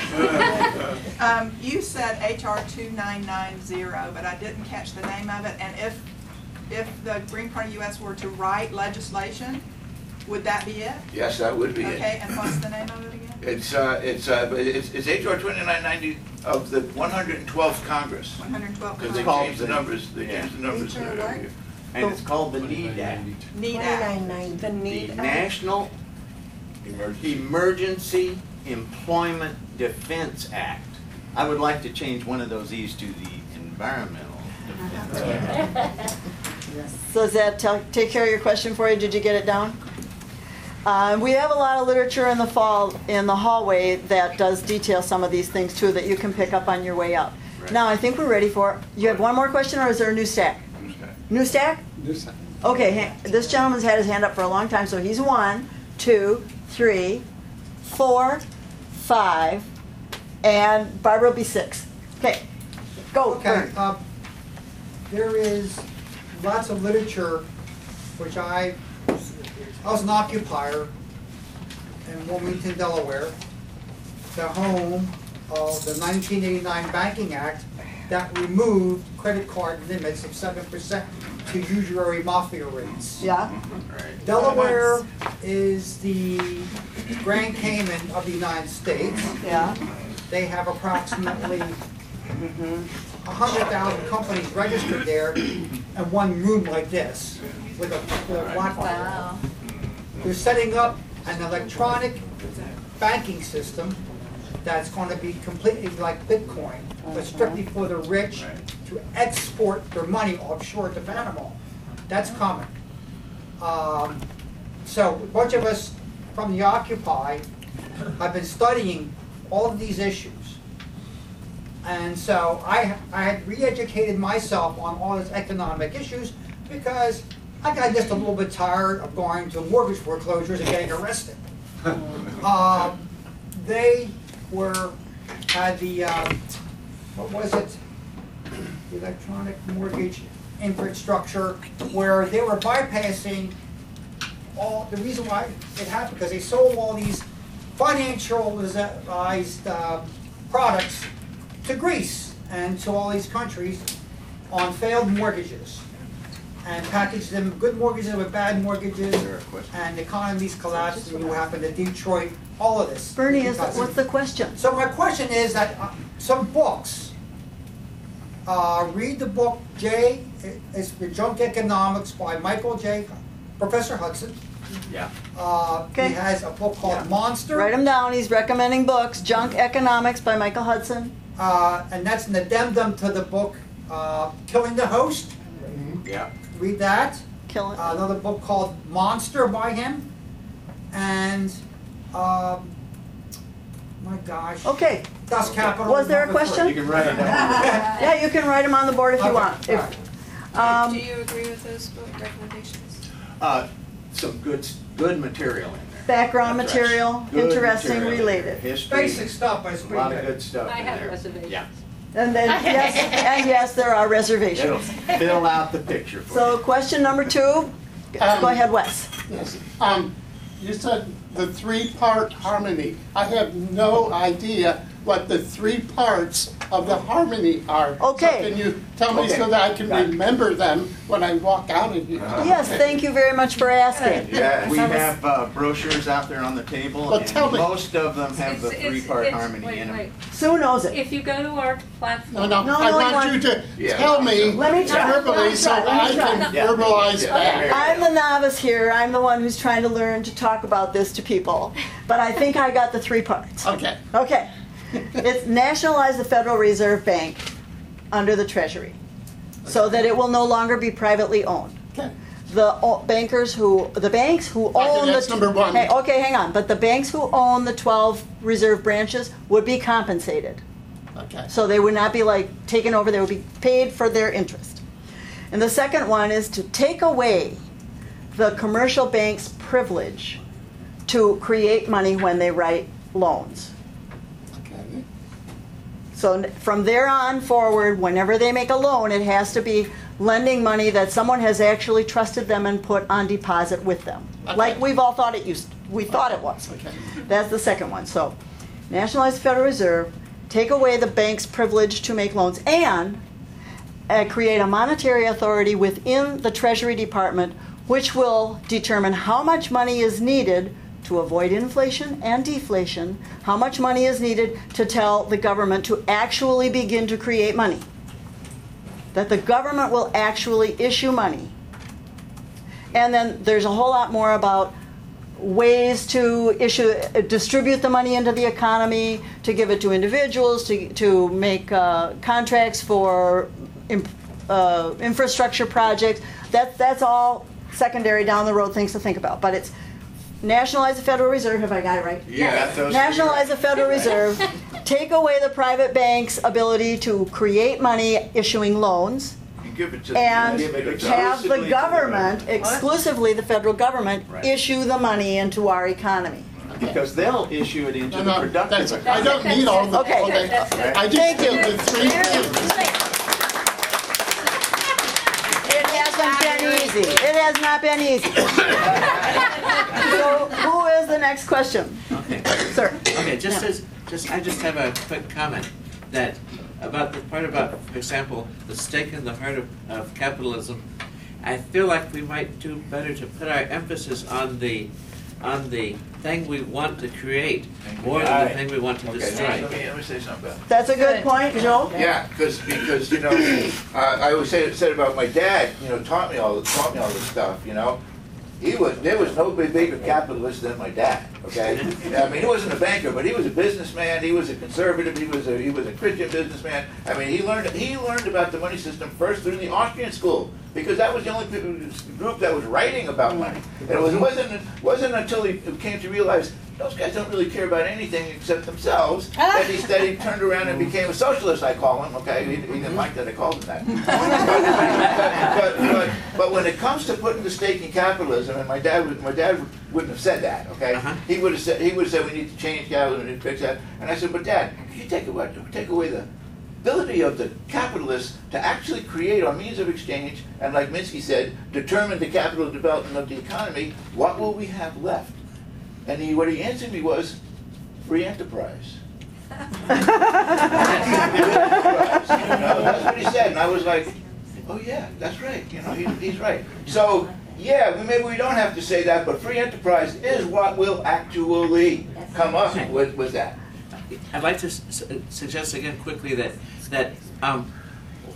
Um, you said H R two nine nine zero, but I didn't catch the name of it. And if if the Green Party U S were to write legislation, would that be it? Yes, that would be it. Okay, and what's the name of it again? It's, uh, it's, uh, it's, it's H R twenty-nine ninety of the one hundred twelfth Congress. one hundred twelve. Because they Called changed the the- numbers, they yeah. changed the numbers. H R there. what? And it's called the NEED Act. Need Act. The The need act. National Emergency Employment Defense Act. I would like to change one of those E's to the Environmental Defense Act. So does that tell, take care of your question for you? Did you get it down? Uh, we have a lot of literature in the fall in the hallway that does detail some of these things too that you can pick up on your way up. Right. Now I think we're ready for. You have one more question, or is there a new stack? New stack? Okay. ha- This gentleman's had his hand up for a long time, so he's one, two, three, four, five, and Barbara will be six. Okay. Go. Okay, Vern. uh, there is lots of literature, which I, I was an occupier in Wilmington, Delaware, the home of the nineteen eighty-nine Banking Act that removed credit card limits of seven percent to usury mafia rates. Yeah. Right. Delaware is the Grand Cayman of the United States. Yeah. They have approximately one hundred thousand companies registered there in one room like this with a, with a Wi-Fi. Wow. They're setting up an electronic banking system that's going to be completely like Bitcoin, but strictly for the rich to export their money offshore to Panama. That's coming. Um, so a bunch of us from the Occupy have been studying all of these issues. And so I, I had re-educated myself on all these economic issues because I got just a little bit tired of going to mortgage foreclosures and getting arrested. Um, they were, had the, um, what was it? The electronic mortgage infrastructure, where they were bypassing all, the reason why it happened, because they sold all these financialized uh, products to Greece and to all these countries on failed mortgages, and packaged them, good mortgages with bad mortgages, and economies collapsed, and what happened to Detroit, all of this. Bernie, is, Because- what's the question? So my question is that uh, some books uh, read the book J, it's the Junk Economics by Michael J. Professor Hudson. Yeah. Uh, Okay. He has a book called Yeah. Monster. Write them down. He's recommending books. Junk Economics by Michael Hudson. Uh, and that's an addendum to the book uh, Killing the Host. Yeah. Read that. Kill it. Uh, another book called Monster by him. And, um, my gosh. Okay. Das Capital. Was there a number question? You can write it down. Yeah, you can write them on the board if you Okay, want. If- all right. um, Do you agree with those book recommendations? Uh, some good, good material in there. Background That's right. material, Good interesting, material in related. there. History. Basic stuff, but it's A pretty lot of good. good stuff I in have there. reservations. Yeah. And then, yes, and yes, there are It'll reservations. fill out the picture for So you. question number two, Um, go ahead, Wes. Yes. Um, you said the three-part harmony. I have no idea what the three parts of the harmony are. Okay. So can you tell me Okay. so that I can Got it. remember them when I walk out of here? Yes, thank you very much for asking. Yeah, we have uh, brochures out there on the table, Well, tell and me. most of them have the It's- it's- three-part it's- harmony wait, in them. wait. Sue knows it. If you go to our No, platform. no, No, I no, I want you to Yeah. tell me Let me try. verbally Let me so try. Let I me try. can Yeah. verbalize Yeah. back. I'm the novice here. I'm the one who's trying to learn to talk about this to people. But I think I got the three parts. Okay. Okay. It's nationalize the Federal Reserve Bank under the Treasury so that it will no longer be privately owned. Okay. The o- bankers who, the banks who own the. that's number one. Hey, okay, hang on. But the banks who own the twelve reserve branches would be compensated. Okay. So they would not be like taken over, they would be paid for their interest. And the second one is to take away the commercial bank's privilege to create money when they write loans. Okay. So n- from there on forward, whenever they make a loan, it has to be lending money that someone has actually trusted them and put on deposit with them. Okay. Like we've all thought it used, we thought it was. Okay. That's the second one. So, nationalize the Federal Reserve, take away the bank's privilege to make loans, and uh, create a monetary authority within the Treasury Department which will determine how much money is needed to avoid inflation and deflation, how much money is needed to tell the government to actually begin to create money. That the government will actually issue money. And then there's a whole lot more about ways to issue, uh, distribute the money into the economy, to give it to individuals, to, to make uh, contracts for imp, uh, infrastructure projects. That, that's all secondary down the road things to think about. But it's nationalize the Federal Reserve, have I got it right? Yeah, those three Nationalize the Federal Reserve, take away the private bank's ability to create money issuing loans, You give it to and give it to- have exclusively to the the government, government. exclusively the federal government, Right. issue the money into our economy. Because they'll issue it into No, the no, productive that's, I economy. don't need all the, Okay. all the- That's good. I just Thank you. need the three things. It hasn't been easy. It has not been easy. So, who is the next question? Okay. Sir? Okay, just Yeah. as, just, I just have a quick comment that about the part about, for example, the stake in the heart of, of capitalism. I feel like we might do better to put our emphasis on the, on the thing we want to create more than the thing we want to Okay, destroy. let me, let me say something about it. That's a good point, Joe. Yeah, because, because, you know, uh, I always say, said about my dad, you know, taught me all, taught me all this stuff, you know. He was, there was no big- bigger capitalist than my dad, okay? I mean, he wasn't a banker, but he was a businessman, he was a conservative, he was a, he was a Christian businessman. I mean, he learned, he learned about the money system first through the Austrian school, because that was the only group that was writing about money. And it was, it wasn't, wasn't until he came to realize, those guys don't really care about anything except themselves, that he, that he turned around and became a socialist, I call him, okay? He, he didn't like that I called him that. but, but, but, but when it comes to putting the stake in capitalism, and my dad, would, my dad wouldn't have said that, okay? Uh-huh. He would have said, he would have said, we need to change capitalism and fix that. And I said, but Dad, could you take away, take away the ability of the capitalists to actually create our means of exchange, and like Minsky said, determine the capital development of the economy, what will we have left? And he, what he answered me was, free enterprise. Free enterprise. You know, that's what he said, and I was like, oh yeah, that's right, you know, he, he's right. So, yeah, we, maybe we don't have to say that, but free enterprise is what will actually come up with, with that. I'd like to s- s- suggest again quickly that, that um,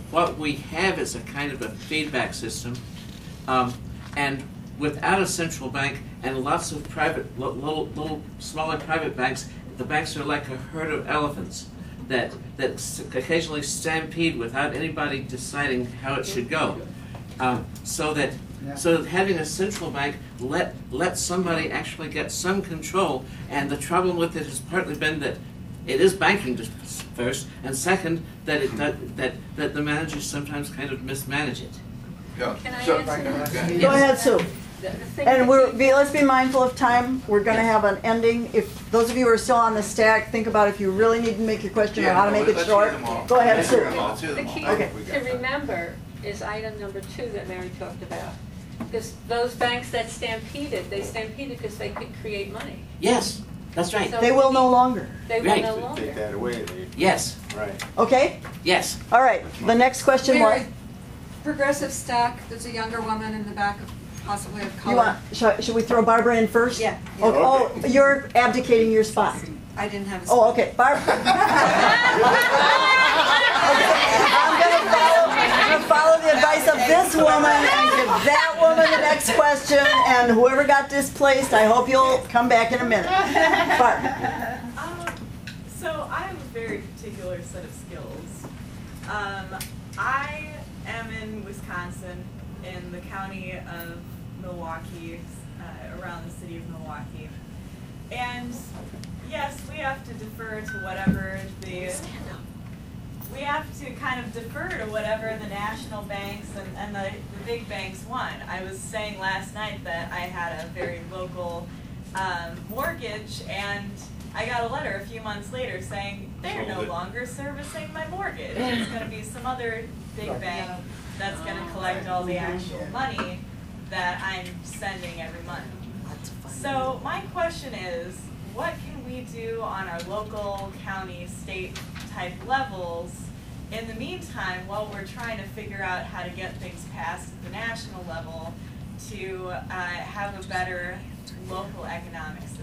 what we have is a kind of a feedback system, um, and without a central bank and lots of private, li- little, little smaller private banks, the banks are like a herd of elephants that that s- occasionally stampede without anybody deciding how it should go. Um, so that so that having a central bank let let somebody actually get some control, and the trouble with it has partly been that it is banking to- first, and second that it that that, that the managers sometimes kind of mismanage it. Yeah. Can I So- answer? Go ahead, Sue. The- the thing And that we're, you- be- let's be mindful of time. We're gonna have an ending. If those of you who are still on the stack, think about if you really need to make your question or Yeah, how to no, make it let's short. hear them all. Go ahead, Let's hear Sue. them all. Let's hear The them all. key Okay. to remember is item number two that Mary talked about. Because those banks that stampeded, they stampeded because they could create money. Yes, that's right. So They will no longer. They will Right. no Take longer. that away, they, Yes, right. Okay? yes. All right. The next question was, Mary, Progressive Stack, there's a younger woman in the back, possibly of you color. want, should, should we throw Barbara in first? Yeah. Oh, oh, you're abdicating your spot. I didn't have a. Oh, okay. Barb. I'm gonna follow, I'm gonna follow the advice of this woman and give that woman the next question, and whoever got displaced, I hope you'll come back in a minute. Barb. Um, so I have a very particular set of skills. Um, I am in Wisconsin, in the county of Milwaukee, uh, around the city of Milwaukee. And yes, we have to defer to whatever the, we have to kind of defer to whatever the national banks and, and the, the big banks want. I was saying last night that I had a very local um, mortgage, and I got a letter a few months later saying they're no longer servicing my mortgage. It's going to be some other big bank that's going to collect all the actual money that I'm sending every month. So my question is, what can we do on our local, county, state type levels in the meantime while we're trying to figure out how to get things passed at the national level to uh, have a better local economic system?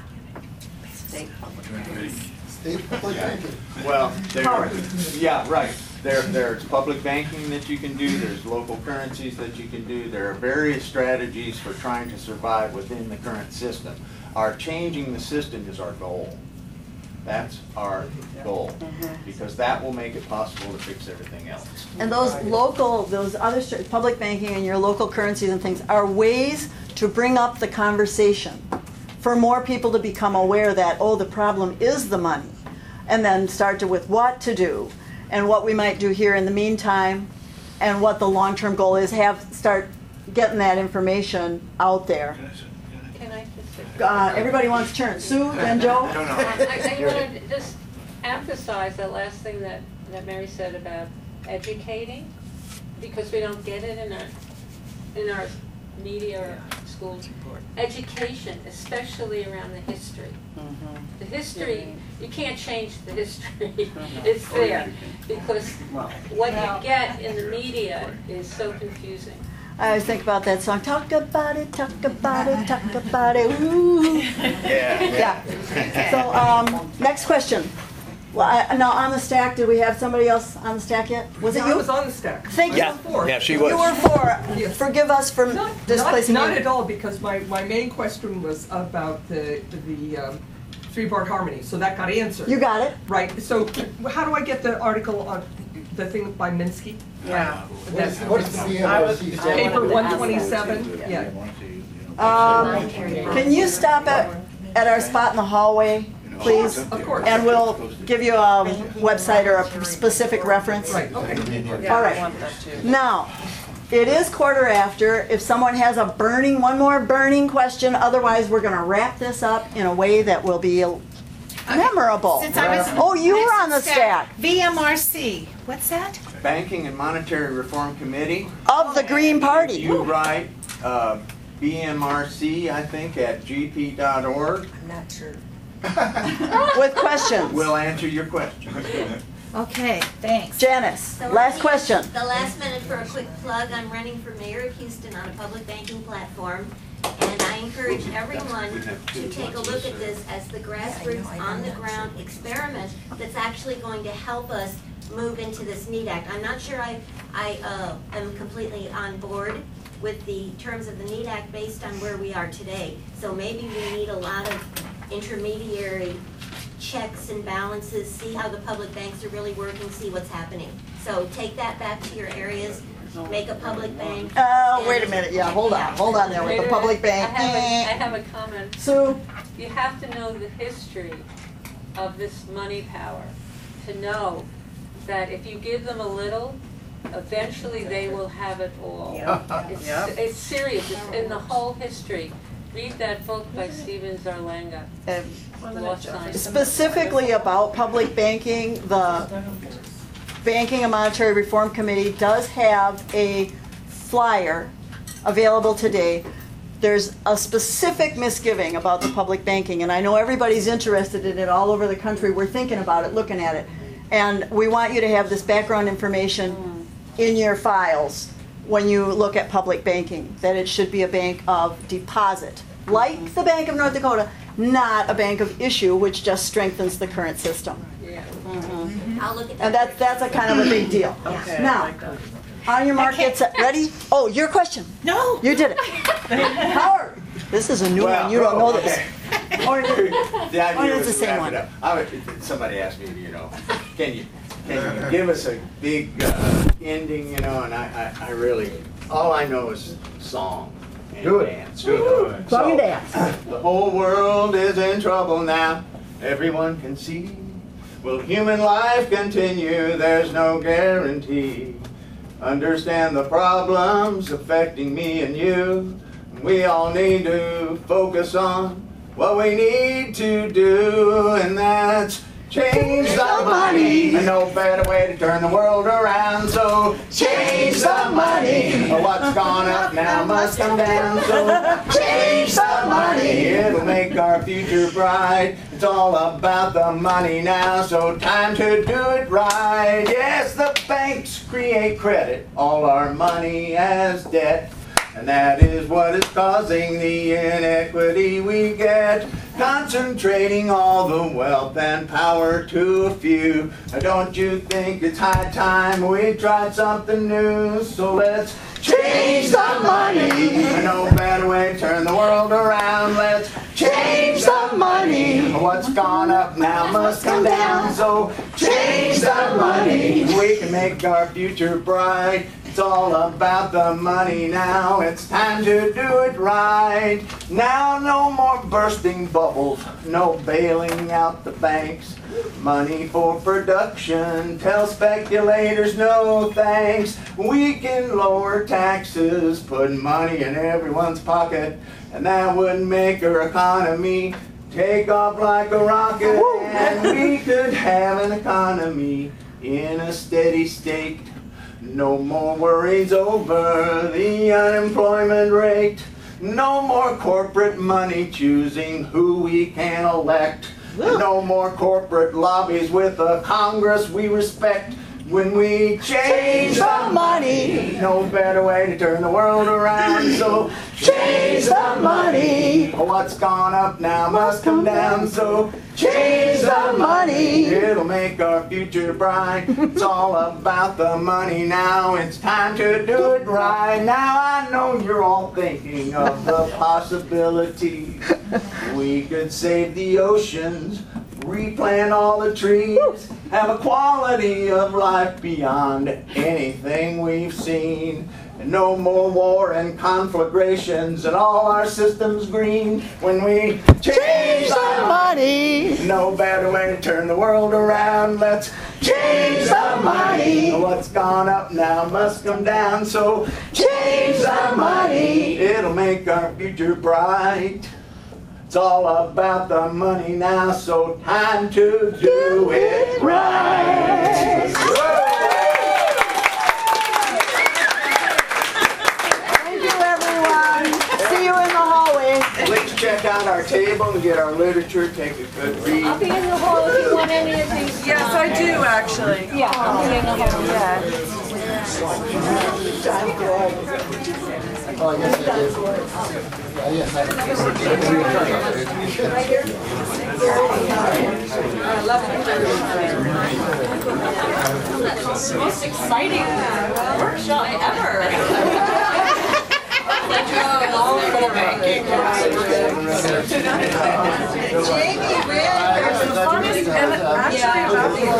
State public banks. State public banking. Well, there, yeah, right. There, there's public banking that you can do, there's local currencies that you can do. There are various strategies for trying to survive within the current system. Our changing the system is our goal. That's our goal, because that will make it possible to fix everything else. And those local, those other, str- public banking and your local currencies and things are ways to bring up the conversation for more people to become aware that, oh, the problem is the money. And then start to with what to do and what we might do here in the meantime and what the long-term goal is. Have, start getting that information out there. Can I just say? Uh, everybody wants to turn. Sue, then Joe? I, I want to just emphasize that last thing that, that Mary said about educating, because we don't get it in our, in our media or schools. Education, especially around the history. The history, you can't change the history. It's there, because what you get in the media is so confusing. I always think about that song, talk about it, talk about it, talk about it, ooh. Yeah. Yeah. So, um, next question. Well, I, now on the stack, did we have somebody else on the stack yet? Was it I you? was on the stack. Thank you. Yeah, yeah, she was. You were for, Yes. forgive us for Not, displacing not, you. not at all, because my, my main question was about the, the um, three-part harmony, so that got answered. You got it. Right, so how do I get the article on, the thing by Minsky? Yeah. What is, what is the B M R C? Paper one twenty-seven, yeah. Um, can you stop at, at our spot in the hallway, please? Of course. And we'll give you a website or a specific reference. Right, okay. All right. Now, it is quarter after. If someone has a burning, one more burning question, otherwise we're going to wrap this up in a way that will be memorable. Since I was Oh, you were next on the stack. V M R C. What's that? Banking and Monetary Reform Committee. Of the Green Party. You write uh, B M R C, I think, at g p dot org. I'm not sure. With questions. We'll answer your questions. Okay, thanks. Janice, So last at question. The last minute for a quick plug. I'm running for mayor of Houston on a public banking platform. And I encourage everyone to take a look at this as the grassroots, on-the-ground experiment that's actually going to help us move into this NEAT Act. I'm not sure I, I uh, am completely on board with the terms of the NEAT Act based on where we are today. So maybe we need a lot of intermediary checks and balances, see how the public banks are really working, see what's happening. So take that back to your areas, make a public bank. Oh, wait a minute, yeah, hold on, hold on there with the Wait a public minute. bank. I have a, I have a comment. Sue? You have to know the history of this money power to know that if you give them a little, eventually they will have it all. Yep. It's, Yep. it's serious, it's in the whole history. Read that book by Steven Zarlenga. Lost Science. Specifically about public banking, the Banking and Monetary Reform Committee does have a flyer available today. There's a specific misgiving about the public banking, and I know everybody's interested in it all over the country. We're thinking about it, looking at it. And we want you to have this background information in your files when you look at public banking, that it should be a bank of deposit, like the Bank of North Dakota, not a bank of issue, which just strengthens the current system. Yeah. Mm-hmm. I'll look at that. And that's, that's a kind of a big deal. Okay, Now, I like that. on your mark, get set, ready? Oh, your question. No. You did it. Howard, this is a new Well, one, you don't know this. okay. Or, The idea or it's was the to same wrap one. it up. I would, somebody asked me, you know, can you, can you give us a big uh, ending, you know, and I, I, I really, all I know is song and Do it. dance. you know. Song and So, dance. The whole world is in trouble now, everyone can see. Will human life continue? There's no guarantee. Understand the problems affecting me and you. We all need to focus on what we need to do, and that's change the money. And no better way to turn the world around, so change the money. What's gone up now must come down, so change the money. It'll make our future bright. It's all about the money now, so time to do it right. Yes, the banks create credit, all our money as debt. And that is what is causing the inequity we get, concentrating all the wealth and power to a few. Don't you think it's high time we tried something new? So let's change the money. No better way to turn the world around. Let's change the money. What's gone up now must come down. So change the money. We can make our future bright. It's all about the money now. It's time to do it right. Now no more bursting bubbles, no bailing out the banks. Money for production, tell speculators no thanks. We can lower taxes, put money in everyone's pocket, and that would make our economy take off like a rocket. And we could have an economy in a steady state. No more worries over the unemployment rate. No more corporate money choosing who we can elect. No more corporate lobbies with a Congress we respect. When we change the money, no better way to turn the world around. So change the money. What's gone up now must come down. So change the money. It'll make our future bright. It's all about the money now. It's time to do it right. Now I know you're all thinking of the possibilities. We could save the oceans, replant all the trees, have a quality of life beyond anything we've seen. And no more war and conflagrations, and all our systems green. When we change the money, no better way to turn the world around. Let's change the money. What's gone up now must come down, so change the money. It'll make our future bright. It's all about the money now, so time to do it right. Thank you, everyone. See you in the hallway. Please check check out our table and get our literature, take a good read. I'll be in the hall if you want any of these. Yes, I do, actually. Yeah, I'll be in the hall. Yeah. Oh, yes, I did. Uh, yes, I That's the most exciting workshop ever. Jamie, really? The funniest, and actually about the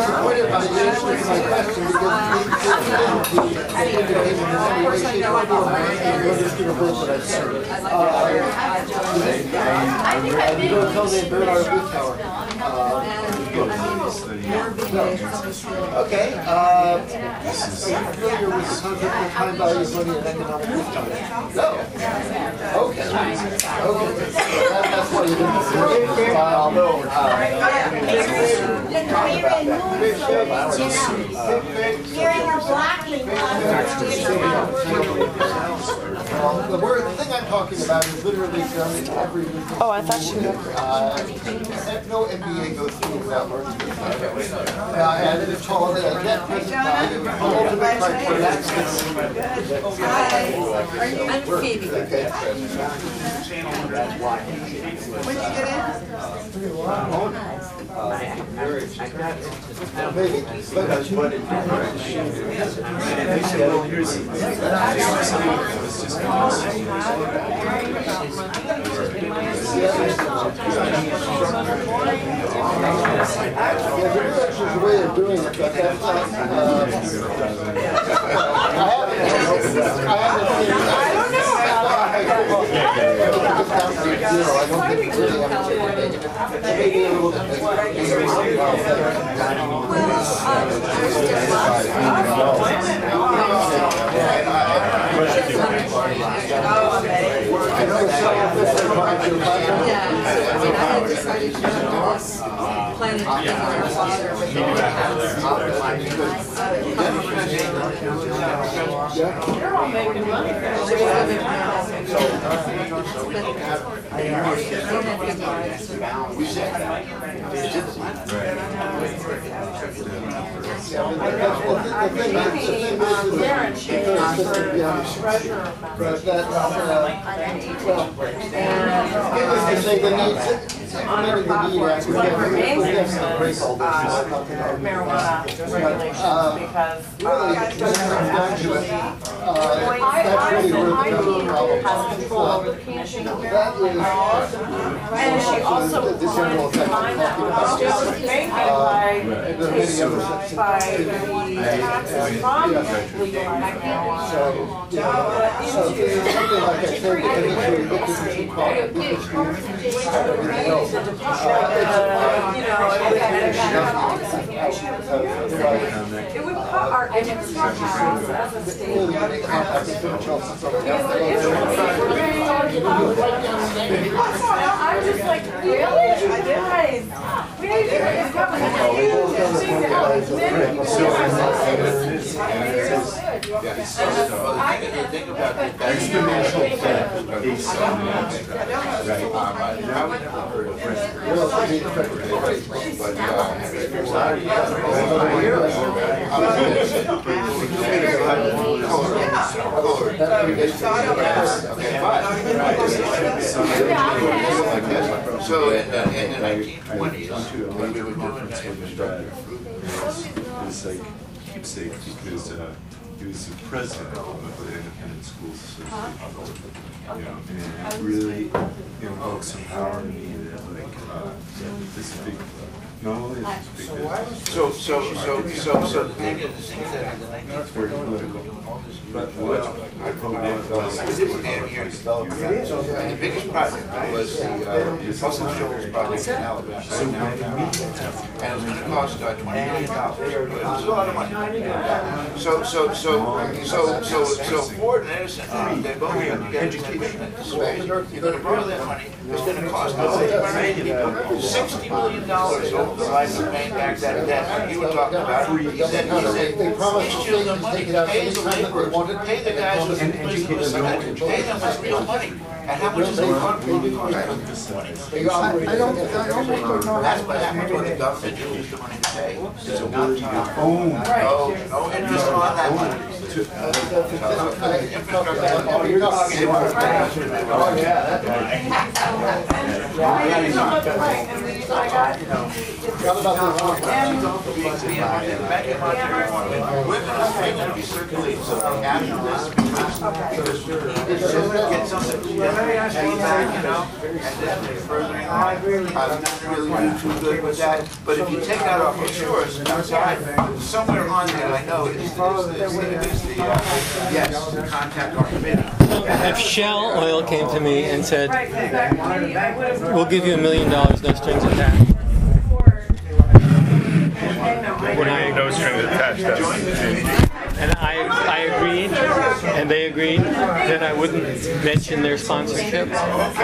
Okay, uh, are you familiar with the concept of time value of money and economic wisdom? No. Okay. Okay. That, that's why you didn't see it. Um, no. Hearing her blocking Um, the word, the thing I'm talking about is literally done in every business. Oh, I thought you uh, no M B A goes through without learning this. Uh, and it's called uh, net present value, ultimate criteria. I'm Phoebe. Okay. When you get in? Maybe. But what it there's a way of doing it, but that's not, uh, I haven't, I haven't seen that. I don't know about Maybe a little bit. Planning to be our father with all the You're all making money. Marijuana regulations because really, it doesn't come down to it. Uh, that's really where the real problem has control over the commission. That is, And she also the general effect I'm talking about. Uh, and there are many other sections. by the taxes from legalized marijuana. So, you know, so this is something like I said, that initially looked into some problem, business schools, everything else. Uh, You know, it would cut our infrastructure costs as a state. Because the infrastructure, I'm just like, really? Guys, we need to get this government huge thing that helps many So in the, in the nineteen twenties, when we were doing infrastructure It's like keepsake because uh, he was the president of the Independent Schools Association. You know, and it really invoked some power in me that like uh, this big, not only is this big business. So, so, so, so, so the thing is, the thing that It's very political. But what I voted was and here in development. And the biggest project was the, uh, the Fossil Shoals project in Alabama. So and it was gonna cost uh, twenty million dollars. It was a lot of money. So, so, so, so, so, so Ford and Edison, uh, they both got together to say, you're gonna borrow that money, it's gonna cost us sixty million dollars over the life of paying back that debt. And you were talking about, he said, he said, They promised the state to take it out pay the anytime that they laborers, wanted. pay the guys with the in business, I got to pay them with real money. And how much is it going to cost? I don't, I almost don't know. That's what happens when the government uses the money to pay. It's a word you get owned. No, no interest on that money. Oh, yeah, that's We're gonna be circulating something after this, because get something together, back, you know, and then furthering on. I'm not really too good with that, but if you take that off of yours, outside, somewhere on there, I know, is the, is the, is the, uh, yes, to contact our committee. If Shell Oil came to me and said, we'll give you a million dollars, no strings attached. What do you mean, no strings attached? And I, I agreed, and they agreed, that I wouldn't mention their sponsorship. And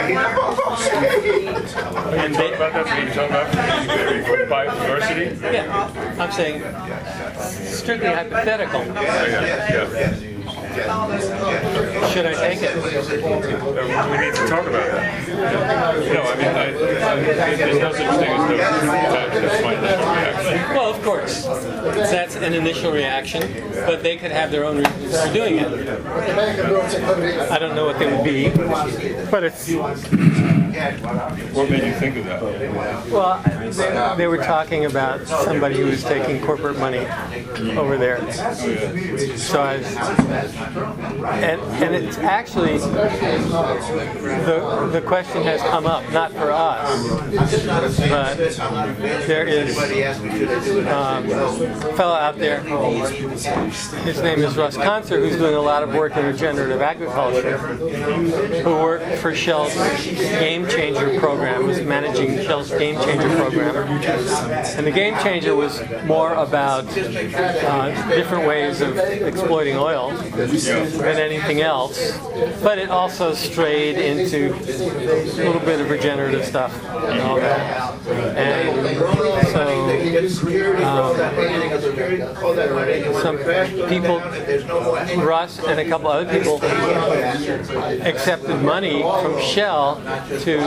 they about that? Are you talking about biodiversity? Yeah, I'm saying strictly hypothetical. Yeah, yeah, yeah. Should I take it? We need to talk about that. No, I mean, I, I, there's no such thing as no that's my initial reaction. Well, of course, that's an initial reaction, but they could have their own reasons for doing it. I don't know what they would be, but it's... What made you think of that? Well, they, they were talking about somebody who was taking corporate money over there. So I was, and, and it's actually, the, the question has come up, not for us, but there is um, a fellow out there, his name is Russ Conser, who's doing a lot of work in regenerative agriculture, who worked for Shell's Game Changer program, was managing Shell's Game Changer program. And the Game Changer was more about uh, different ways of exploiting oil than anything else. But it also strayed into a little bit of regenerative stuff and all that. And so um, some people, Russ and a couple other people, accepted money from Shell to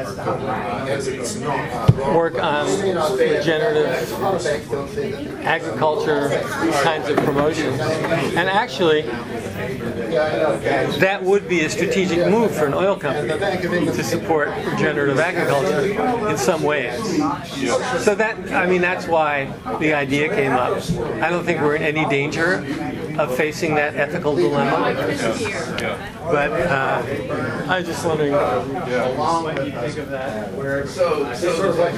work on regenerative agriculture kinds of promotions. And actually, that would be a strategic move for an oil company to support regenerative agriculture in some ways. So that, I mean, that's why the idea came up. I don't think we're in any danger of facing that ethical dilemma. But uh, I was just wondering what you think of that. Where so, so sort of like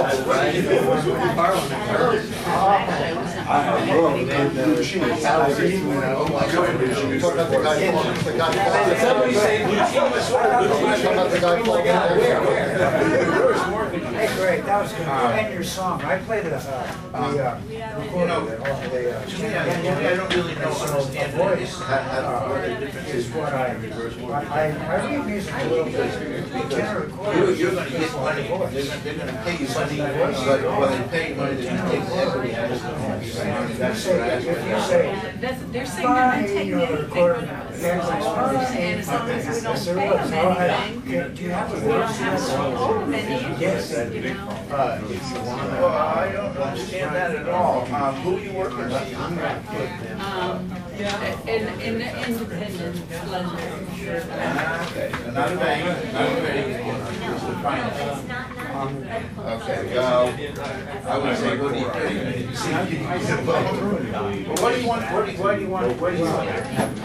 Hey, great, that was good. And your song, I played it. Uh, the, uh, you know, I don't really know understand voice. Is what I, I, I read music a little bit. You're, you're going to get money. They're going, they're going to pay you money, but when they pay you money, they're going to take the equity out of it. That's if you say, They're saying they're not taking anything. And as long as we don't pay them anything, do you have a we don't have to owe them any interest, Yes. you know? Uh, well, I don't understand that at all. Um, who are you working with? Um, in, in the independent lender. Okay, so not a bank, not a bank, just a finance. Okay, well, I would say, what do you think? Well, what do you want, what do you, what do you want, what do you want?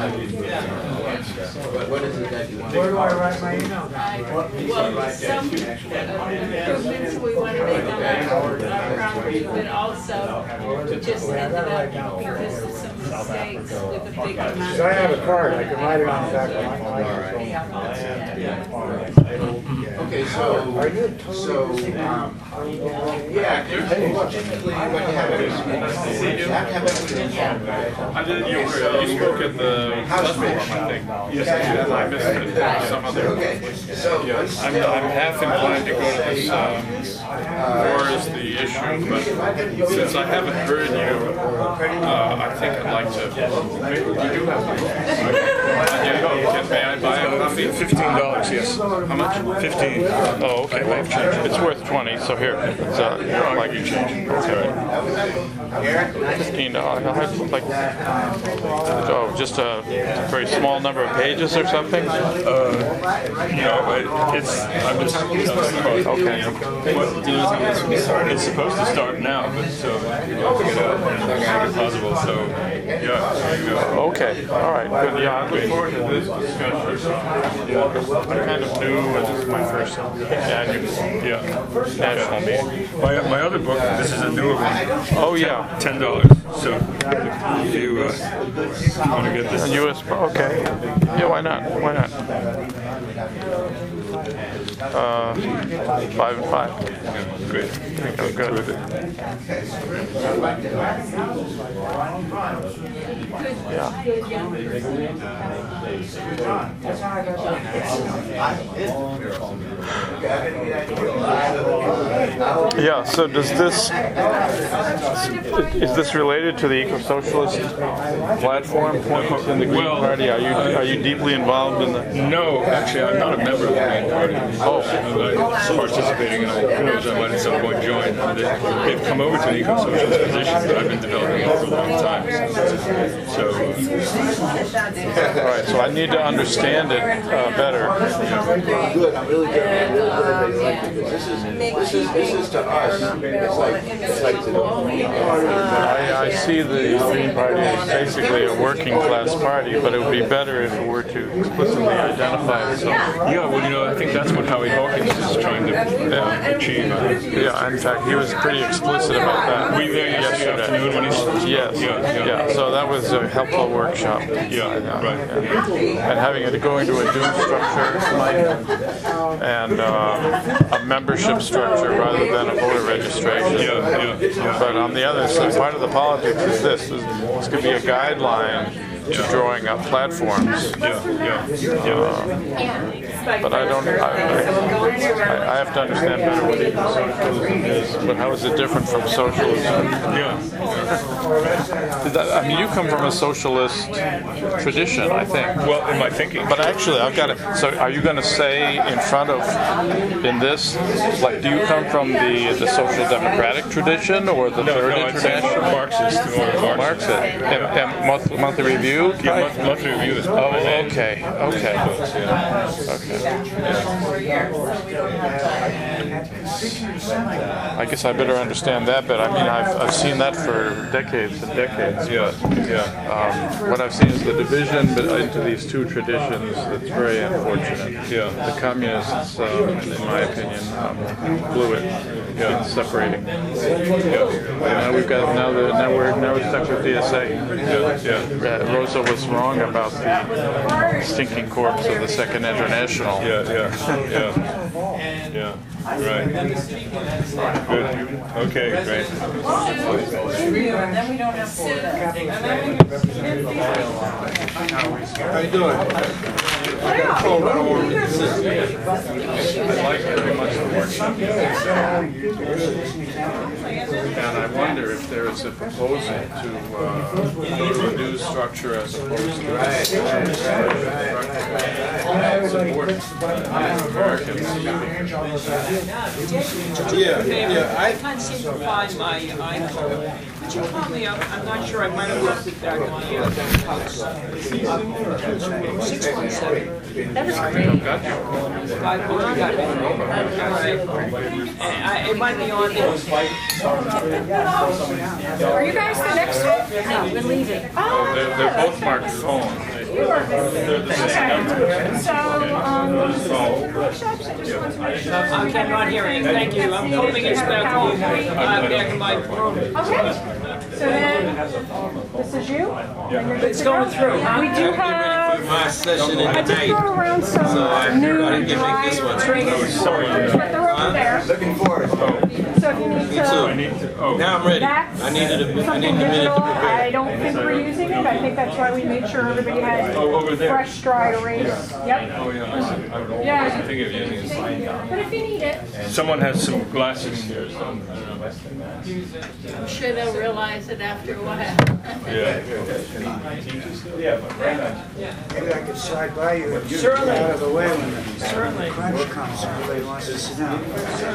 What, what is it that you want? Where do I write my email? Well, some improvements we want to make on our, our property, but also we just ended up because of some mistakes with a big amount. Because I have a card, I can write it on the back of my microphone. Okay, so, so, um, yeah, there's typically what you have is, you have to have everything. I did, you, you spoke at the platform, I think. Yes, I did. I missed it. There was some other. Okay, so. Yes, I'm, I'm half inclined to go to this, um, war is the issue, but since I haven't heard you, uh, I think I'd like to, maybe we do have to. Yeah, Fifteen dollars, yes. How much? Fifteen. Oh, okay. Well, it's worth twenty. So here, it's uh, No, like you change. okay. Fifteen dollars. Like, oh, just a very small number of pages or something. Uh, no, it, it's. I'm just. Okay. What, it's supposed to start now, but so you have to get out as soon as possible. So yeah, there you go. Okay. All right. Good. Yeah, I look forward to this discussion. Yeah, I'm kind of new, and this is my first annual yeah. national meeting. My, my other book, this is a newer one. Oh yeah. Ten dollars. So if you uh, want to get this. A U S Okay. Yeah. Why not? Why not? Uh, five and five. Yeah, great. Oh, good. Yeah. Yeah, so does this, is this related to the eco-socialist platform points in the Green Well, Party? Are you are you deeply involved in the? No, actually, I'm not a member of the Green Party. Oh. I'm participating in it. Who knows, I might at some point join. They- They've come over to the eco-socialist position, but I've been developing it for a long time. So, uh, All right, so I need to understand it uh, better. Good, I'm really good. I'm really good. This is, this is, this is to us. It's like, it's like to I, I see the Green Party as basically a working class party, but it would be better if it were to explicitly identify itself. yeah, well, you know, I think that's what Howie Hawkins is trying to uh, achieve. Yeah, in fact, he was pretty explicit about that. Were you there yesterday afternoon when he? Yes. Yeah, yeah. Yeah. So that was a helpful workshop. Yeah, right. And having it go into a due structure and uh, a membership structure rather than a voter registration. Yeah, yeah, yeah. But on the other side, part of the politics is this: is this could be a guideline to drawing up platforms. Yeah, yeah, Uh, but I don't. I, I, I have to understand better what eco-socialism is. But how is it different from socialism? Yeah. Is that, I mean, you come from a socialist tradition, I think. Well, in my thinking. But actually, I've got it. So, are you going to say in front of, in this, like, do you come from the the social democratic tradition or the No, Third no, I'd say International? Marxist or Marxist. Marxist. And, and month, monthly review? Yeah, month, monthly review is. Oh, okay, okay, okay. I guess I better understand that, but I mean, I've, I've seen that for decades and decades. Yeah, yeah. Um, what I've seen is the division but into these two traditions that's very unfortunate. Yeah. The communists, um, in my opinion, um, blew it Yeah. in separating. Yeah. Now we've got now the now we're now we're stuck with D S A. Yeah, yeah. Uh, Rosa was wrong about the stinking corpse of the Second International. Yeah, yeah, yeah, yeah. Right. Good. Okay, great. And then we don't have to do that. How you doing? I got told I don't want to miss it. I like very much the workshop. And I wonder if there is a proposal to uh, go to a new structure as opposed to a structure. It's important. Americans. Yeah, yeah, I can't seem to find my iPhone. Could you call me up? I'm not sure, I might have left it back on the other house. six one seven. That was great. Five one, got it. All right. And I- It might be on there. Are you guys the next one? No, we're leaving. Oh, they're, they're both marked phone. They're the same number. So, um, I'm not hearing, thank you, I'm hoping it's back to you. I'm back in my room. okay. So then, this is you? It's going through, huh? We do have, My session in I did throw around some new dry drinks, but they're over there. Looking forward. So if you need to. Now I'm ready. That's I needed a, I something needed a minute digital. to prepare. I don't think we're using it. I think that's why we made sure everybody had Oh, over there. fresh dry erase. Yep. Oh, yeah, I see. I wasn't Yeah. thinking of using it. But if you need it. Someone has some glasses here, so, I don't know. I'm sure they'll realize it after a while. Yeah. maybe I could slide by you and get Certainly. out of the way when the Certainly. crunch comes, everybody wants to sit down.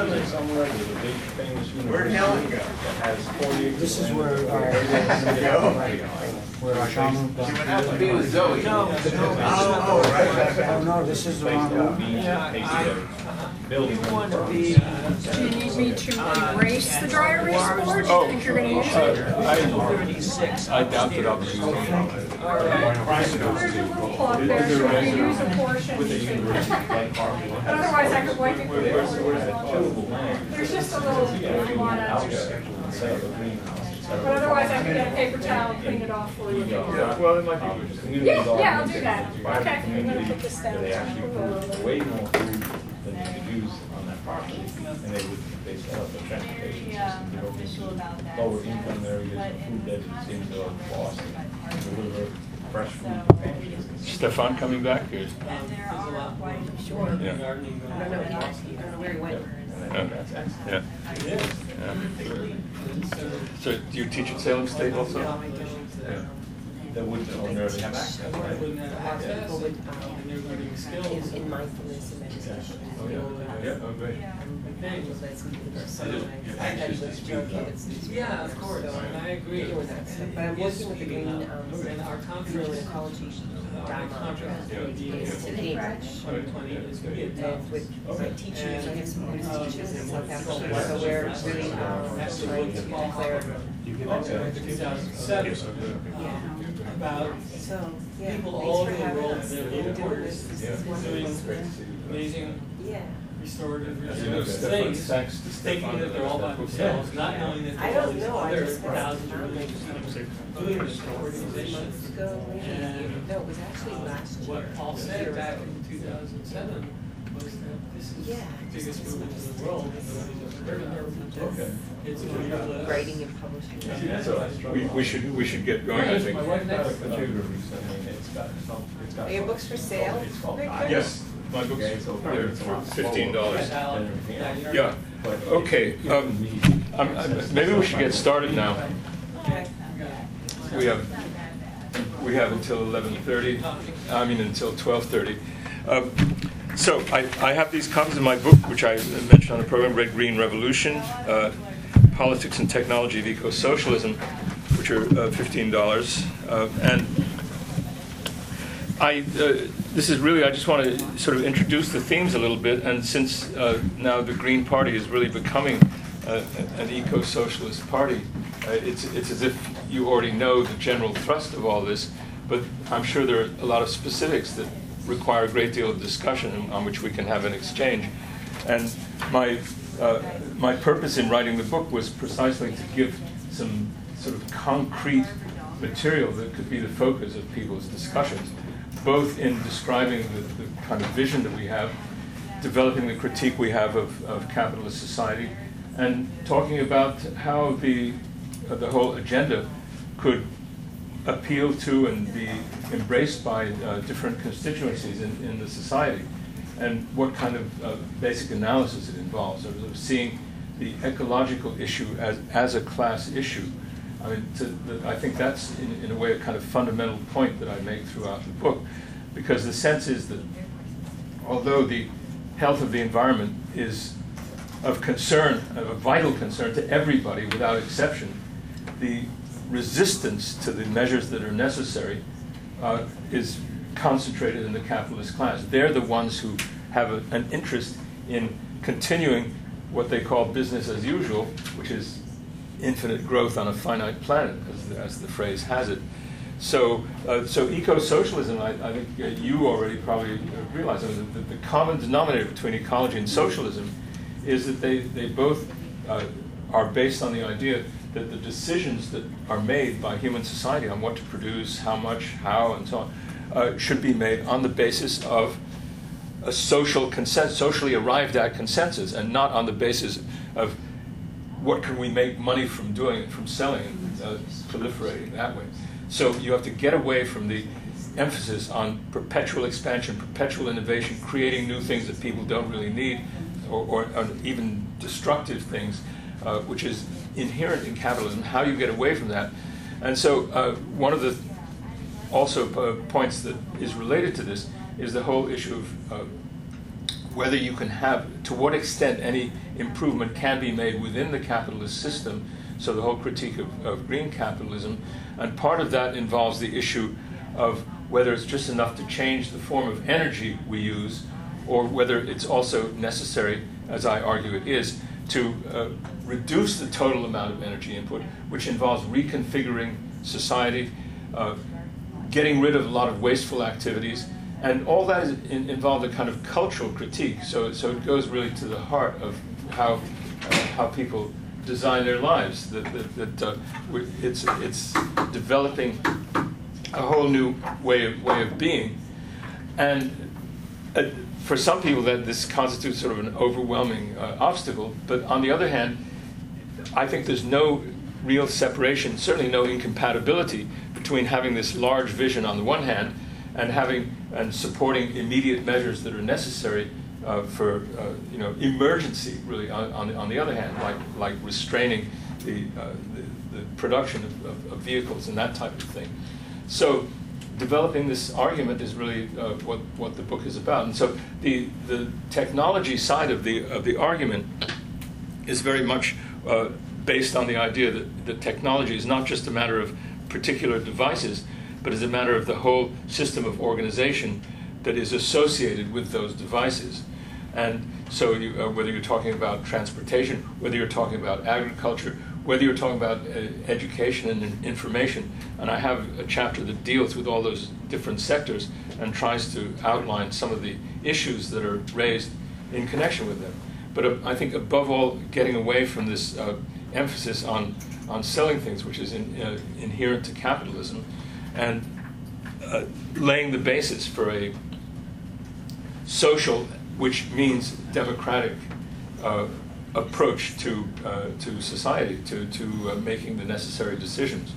Where'd Helen go? This is where, uh, where our shaman. She would have to be with Zoe. No, no. Oh, oh, right, right. Oh, no, this is the wrong one. Yeah, I, you want to be. Do you need me to erase the dry erase board? Do you think you're gonna use it? thirty-six. I doubt that I'll be using it. All right. There's a little plug there, so if you use a portion, you can. But otherwise, I could wipe it with it. There's just a little, if you wanna. But otherwise, I can get a paper towel and clean it off for you. Yeah, well, it might be good. Yeah, yeah, I'll do that. Okay, I'm gonna put this down. They actually put way more food than they could use on that property. And they would, they set up a transportation system to official about that. lower income areas, food that seems to have lost, and deliver fresh food to families. Stefan coming back here? And there are quite Sure. Yeah. I don't know, I don't know where he went. Yeah. Yeah. Yeah. So do you teach at Salem State also? Yeah. That wouldn't ordinarily have access, right? People with, um, in, in mindfulness and meditation. Oh, yeah. Yeah, oh, great. Yeah, of course, and I agree. Doing that stuff. But I'm working with the green, um, green ecology diamond is to Cambridge. And with my teachers, I have some Buddhist teachers in South Africa, so we're really, um, trying to declare. two thousand seven. Yeah. About So, yeah, people thanks all for over the having world us. that We're are doing this, this is doing wonderful. amazing Yeah. restorative As you know, regenerative Stefan, things, thanks to thinking Stefan that they're all by that book. themselves, not knowing that I there are all don't these know, I other just. thousands of religions doing this Months organizations. ago, maybe. And No, it was actually last year. what Paul said back in two thousand seven was that this is Yeah, the biggest just- movement in the world. and nobody's ever heard of it. Okay. It's on your list. Writing and publishing. So we, we should we should get going, I think. My wife got a computer recently, and it's got some, it's got. Are your books for sale? It's called. Victor? Yes, my books Okay, so are it's for all- fifteen dollars. and everything else. Yeah, okay, um, I'm- I'm- maybe we should get started now. Okay. We have, we have until eleven thirty, I mean until twelve thirty. Um, so I, I have these copies of my book, which I mentioned on the program, Red Green Revolution, uh, Politics and Technology of Eco-Socialism, which are uh, fifteen dollars. Uh, and I, uh, this is really, I just want to sort of introduce the themes a little bit, and since uh, now the Green Party is really becoming uh, an eco-socialist party, uh, it's, it's as if you already know the general thrust of all this, but I'm sure there are a lot of specifics that require a great deal of discussion on which we can have an exchange. And my, uh, my purpose in writing the book was precisely to give some sort of concrete material that could be the focus of people's discussions, both in describing the, the kind of vision that we have, developing the critique we have of, of capitalist society, and talking about how the, uh, the whole agenda could appeal to and be embraced by uh, different constituencies in, in the society, and what kind of uh, basic analysis it involves, of, of seeing the ecological issue as, as a class issue. I mean, to, the, I think that's, in, in a way, a kind of fundamental point that I make throughout the book, because the sense is that although the health of the environment is of concern, of vital concern to everybody without exception, the resistance to the measures that are necessary uh, is concentrated in the capitalist class. They're the ones who have a, an interest in continuing what they call business as usual, which is infinite growth on a finite planet, as the, as the phrase has it. So, uh, so eco-socialism, I, I think uh, you already probably realize, I mean, the, the common denominator between ecology and socialism is that they, they both uh, are based on the idea that the decisions that are made by human society on what to produce, how much, how, and so on, uh, should be made on the basis of a social consensus, socially arrived at consensus, and not on the basis of what can we make money from doing, from selling and uh, proliferating that way. So you have to get away from the emphasis on perpetual expansion, perpetual innovation, creating new things that people don't really need, or, or, or even destructive things, uh, which is inherent in capitalism, how you get away from that. And so uh, one of the also uh, points that is related to this is the whole issue of uh, whether you can have, to what extent any improvement can be made within the capitalist system, so the whole critique of, of green capitalism. And part of that involves the issue of whether it's just enough to change the form of energy we use, or whether it's also necessary, as I argue it is, to uh, reduce the total amount of energy input, which involves reconfiguring society, uh, getting rid of a lot of wasteful activities, and all that is in, involved a kind of cultural critique. So, so it goes really to the heart of how uh, how people design their lives. That, that, that uh, we- it's it's developing a whole new way of way of being, and uh, for some people that this constitutes sort of an overwhelming uh, obstacle. But on the other hand, I think there's no real separation, certainly no incompatibility between having this large vision on the one hand and having and supporting immediate measures that are necessary uh, for uh, you know emergency really on, on, on the other hand, like like restraining the uh, the, the production of, of, of vehicles and that type of thing. So developing this argument is really uh, what what the book is about. And so the the technology side of the of the argument is very much uh, based on the idea that, that technology is not just a matter of particular devices, but is a matter of the whole system of organization that is associated with those devices. And so you, uh, whether you're talking about transportation, whether you're talking about agriculture, whether you're talking about uh, education and information, and I have a chapter that deals with all those different sectors and tries to outline some of the issues that are raised in connection with them. But uh, I think above all, getting away from this uh, emphasis on, on selling things, which is in, uh, inherent to capitalism, and uh, laying the basis for a social, which means democratic, uh, approach to uh, to society, to to uh, making the necessary decisions.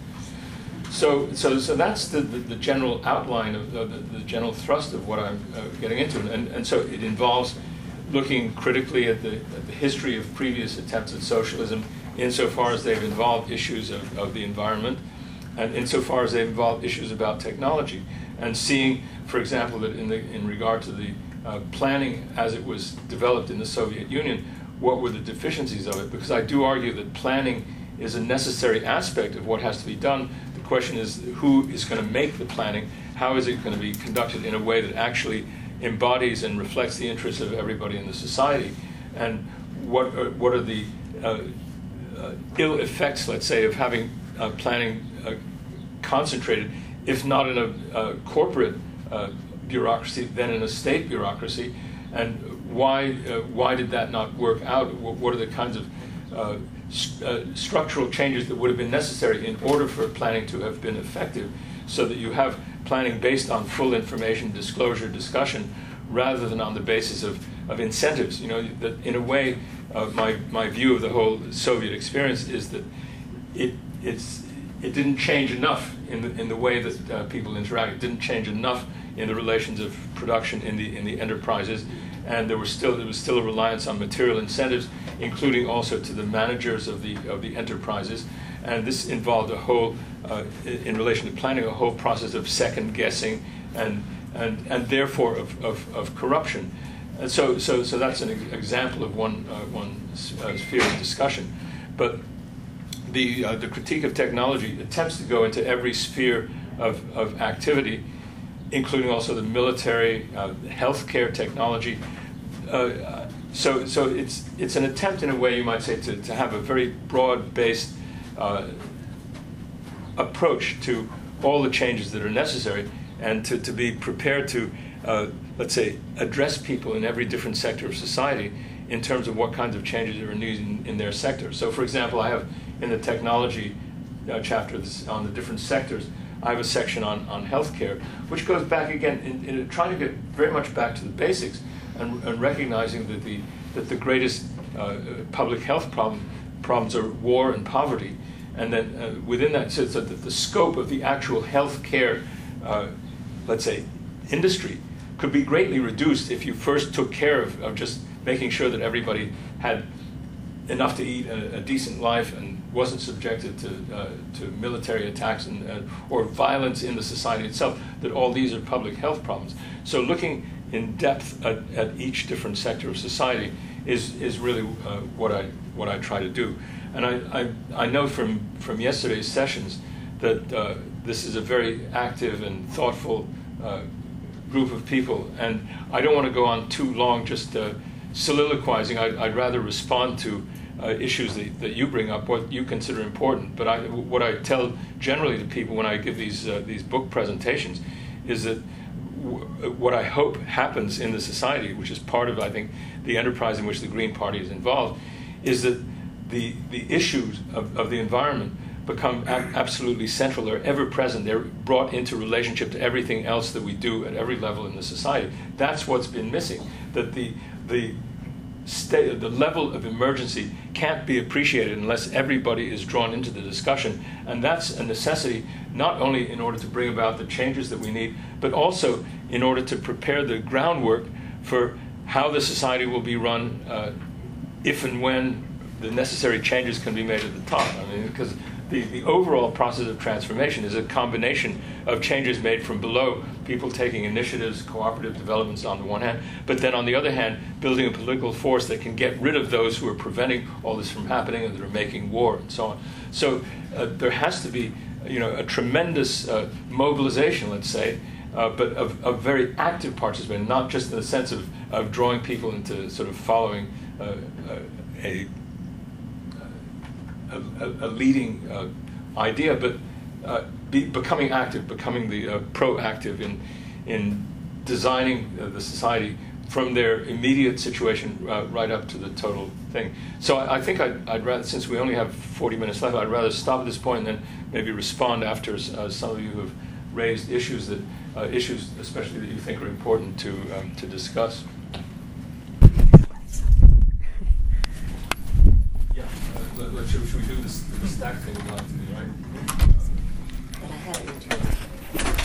So so so that's the the, the general outline of the, the, the general thrust of what I'm uh, getting into, and and so it involves looking critically at the, at the history of previous attempts at socialism, insofar as they've involved issues of, of the environment, and insofar as they involve issues about technology, and seeing, for example, that in the in regard to the uh, planning as it was developed in the Soviet Union, what were the deficiencies of it? Because I do argue that planning is a necessary aspect of what has to be done. The question is, who is going to make the planning? How is it going to be conducted in a way that actually embodies and reflects the interests of everybody in the society? And what are, what are the uh, uh, ill effects, let's say, of having uh, planning uh, concentrated, if not in a uh, corporate uh, bureaucracy, then in a state bureaucracy? And why uh, why did that not work out? What are the kinds of uh, st- uh, structural changes that would have been necessary in order for planning to have been effective, so that you have planning based on full information, disclosure, discussion, rather than on the basis of, of incentives? You know, that in a way, uh, my my view of the whole Soviet experience is that it it's it didn't change enough in the in the way that uh, people interact. It didn't change enough in the relations of production in the in the enterprises, and there was still there was still a reliance on material incentives, including also to the managers of the of the enterprises, and this involved a whole uh, in relation to planning a whole process of second guessing and and and therefore of of, of corruption. And so so so that's an ex- example of one uh, one uh, sphere of discussion, but the uh, the critique of technology attempts to go into every sphere of of activity, including also the military, uh, healthcare technology. Uh, so, so it's it's an attempt, in a way, you might say, to, to have a very broad-based uh, approach to all the changes that are necessary, and to, to be prepared to, uh, let's say, address people in every different sector of society in terms of what kinds of changes are needed in, in their sector. So, for example, I have in the technology uh, chapter this, on the different sectors, I have a section on, on healthcare, which goes back again in, in trying to get very much back to the basics, and, and recognizing that the that the greatest uh, public health problem problems are war and poverty, and then uh, within that, so that the, the scope of the actual healthcare, uh, let's say, industry could be greatly reduced if you first took care of, of just making sure that everybody had enough to eat, a, a decent life, and wasn't subjected to uh, to military attacks and uh, or violence in the society itself, that all these are public health problems. So looking in depth at, at each different sector of society is is really uh, what I what I try to do. And I I, I know from from yesterday's sessions that uh, this is a very active and thoughtful uh, group of people, and I don't want to go on too long just uh, soliloquizing. I'd, I'd rather respond to uh, issues that, that you bring up, what you consider important. But I, what I tell generally to people when I give these uh, these book presentations is that w what I hope happens in the society, which is part of, I think, the enterprise in which the Green Party is involved, is that the the issues of, of the environment become a absolutely central. They're ever present. They're brought into relationship to everything else that we do at every level in the society. That's what's been missing. That the the state, the level of emergency can't be appreciated unless everybody is drawn into the discussion, and that's a necessity not only in order to bring about the changes that we need, but also in order to prepare the groundwork for how the society will be run uh, if and when the necessary changes can be made at the top. I mean, because The, the overall process of transformation is a combination of changes made from below, people taking initiatives, cooperative developments on the one hand, but then on the other hand, building a political force that can get rid of those who are preventing all this from happening and that are making war and so on. So uh, there has to be, you know, a tremendous uh, mobilization, let's say, uh, but of, of very active participation, not just in the sense of, of drawing people into sort of following uh, uh, a A, a leading uh, idea, but uh, be, becoming active, becoming the uh, proactive in in designing uh, the society from their immediate situation uh, right up to the total thing. So I, I think I'd, I'd rather, since we only have forty minutes left, I'd rather stop at this point and then maybe respond after uh, some of you who have raised issues that uh, issues, especially that you think are important to um, to discuss. Let's, should, should we do this, the stack thing we want to do, right? But I had it in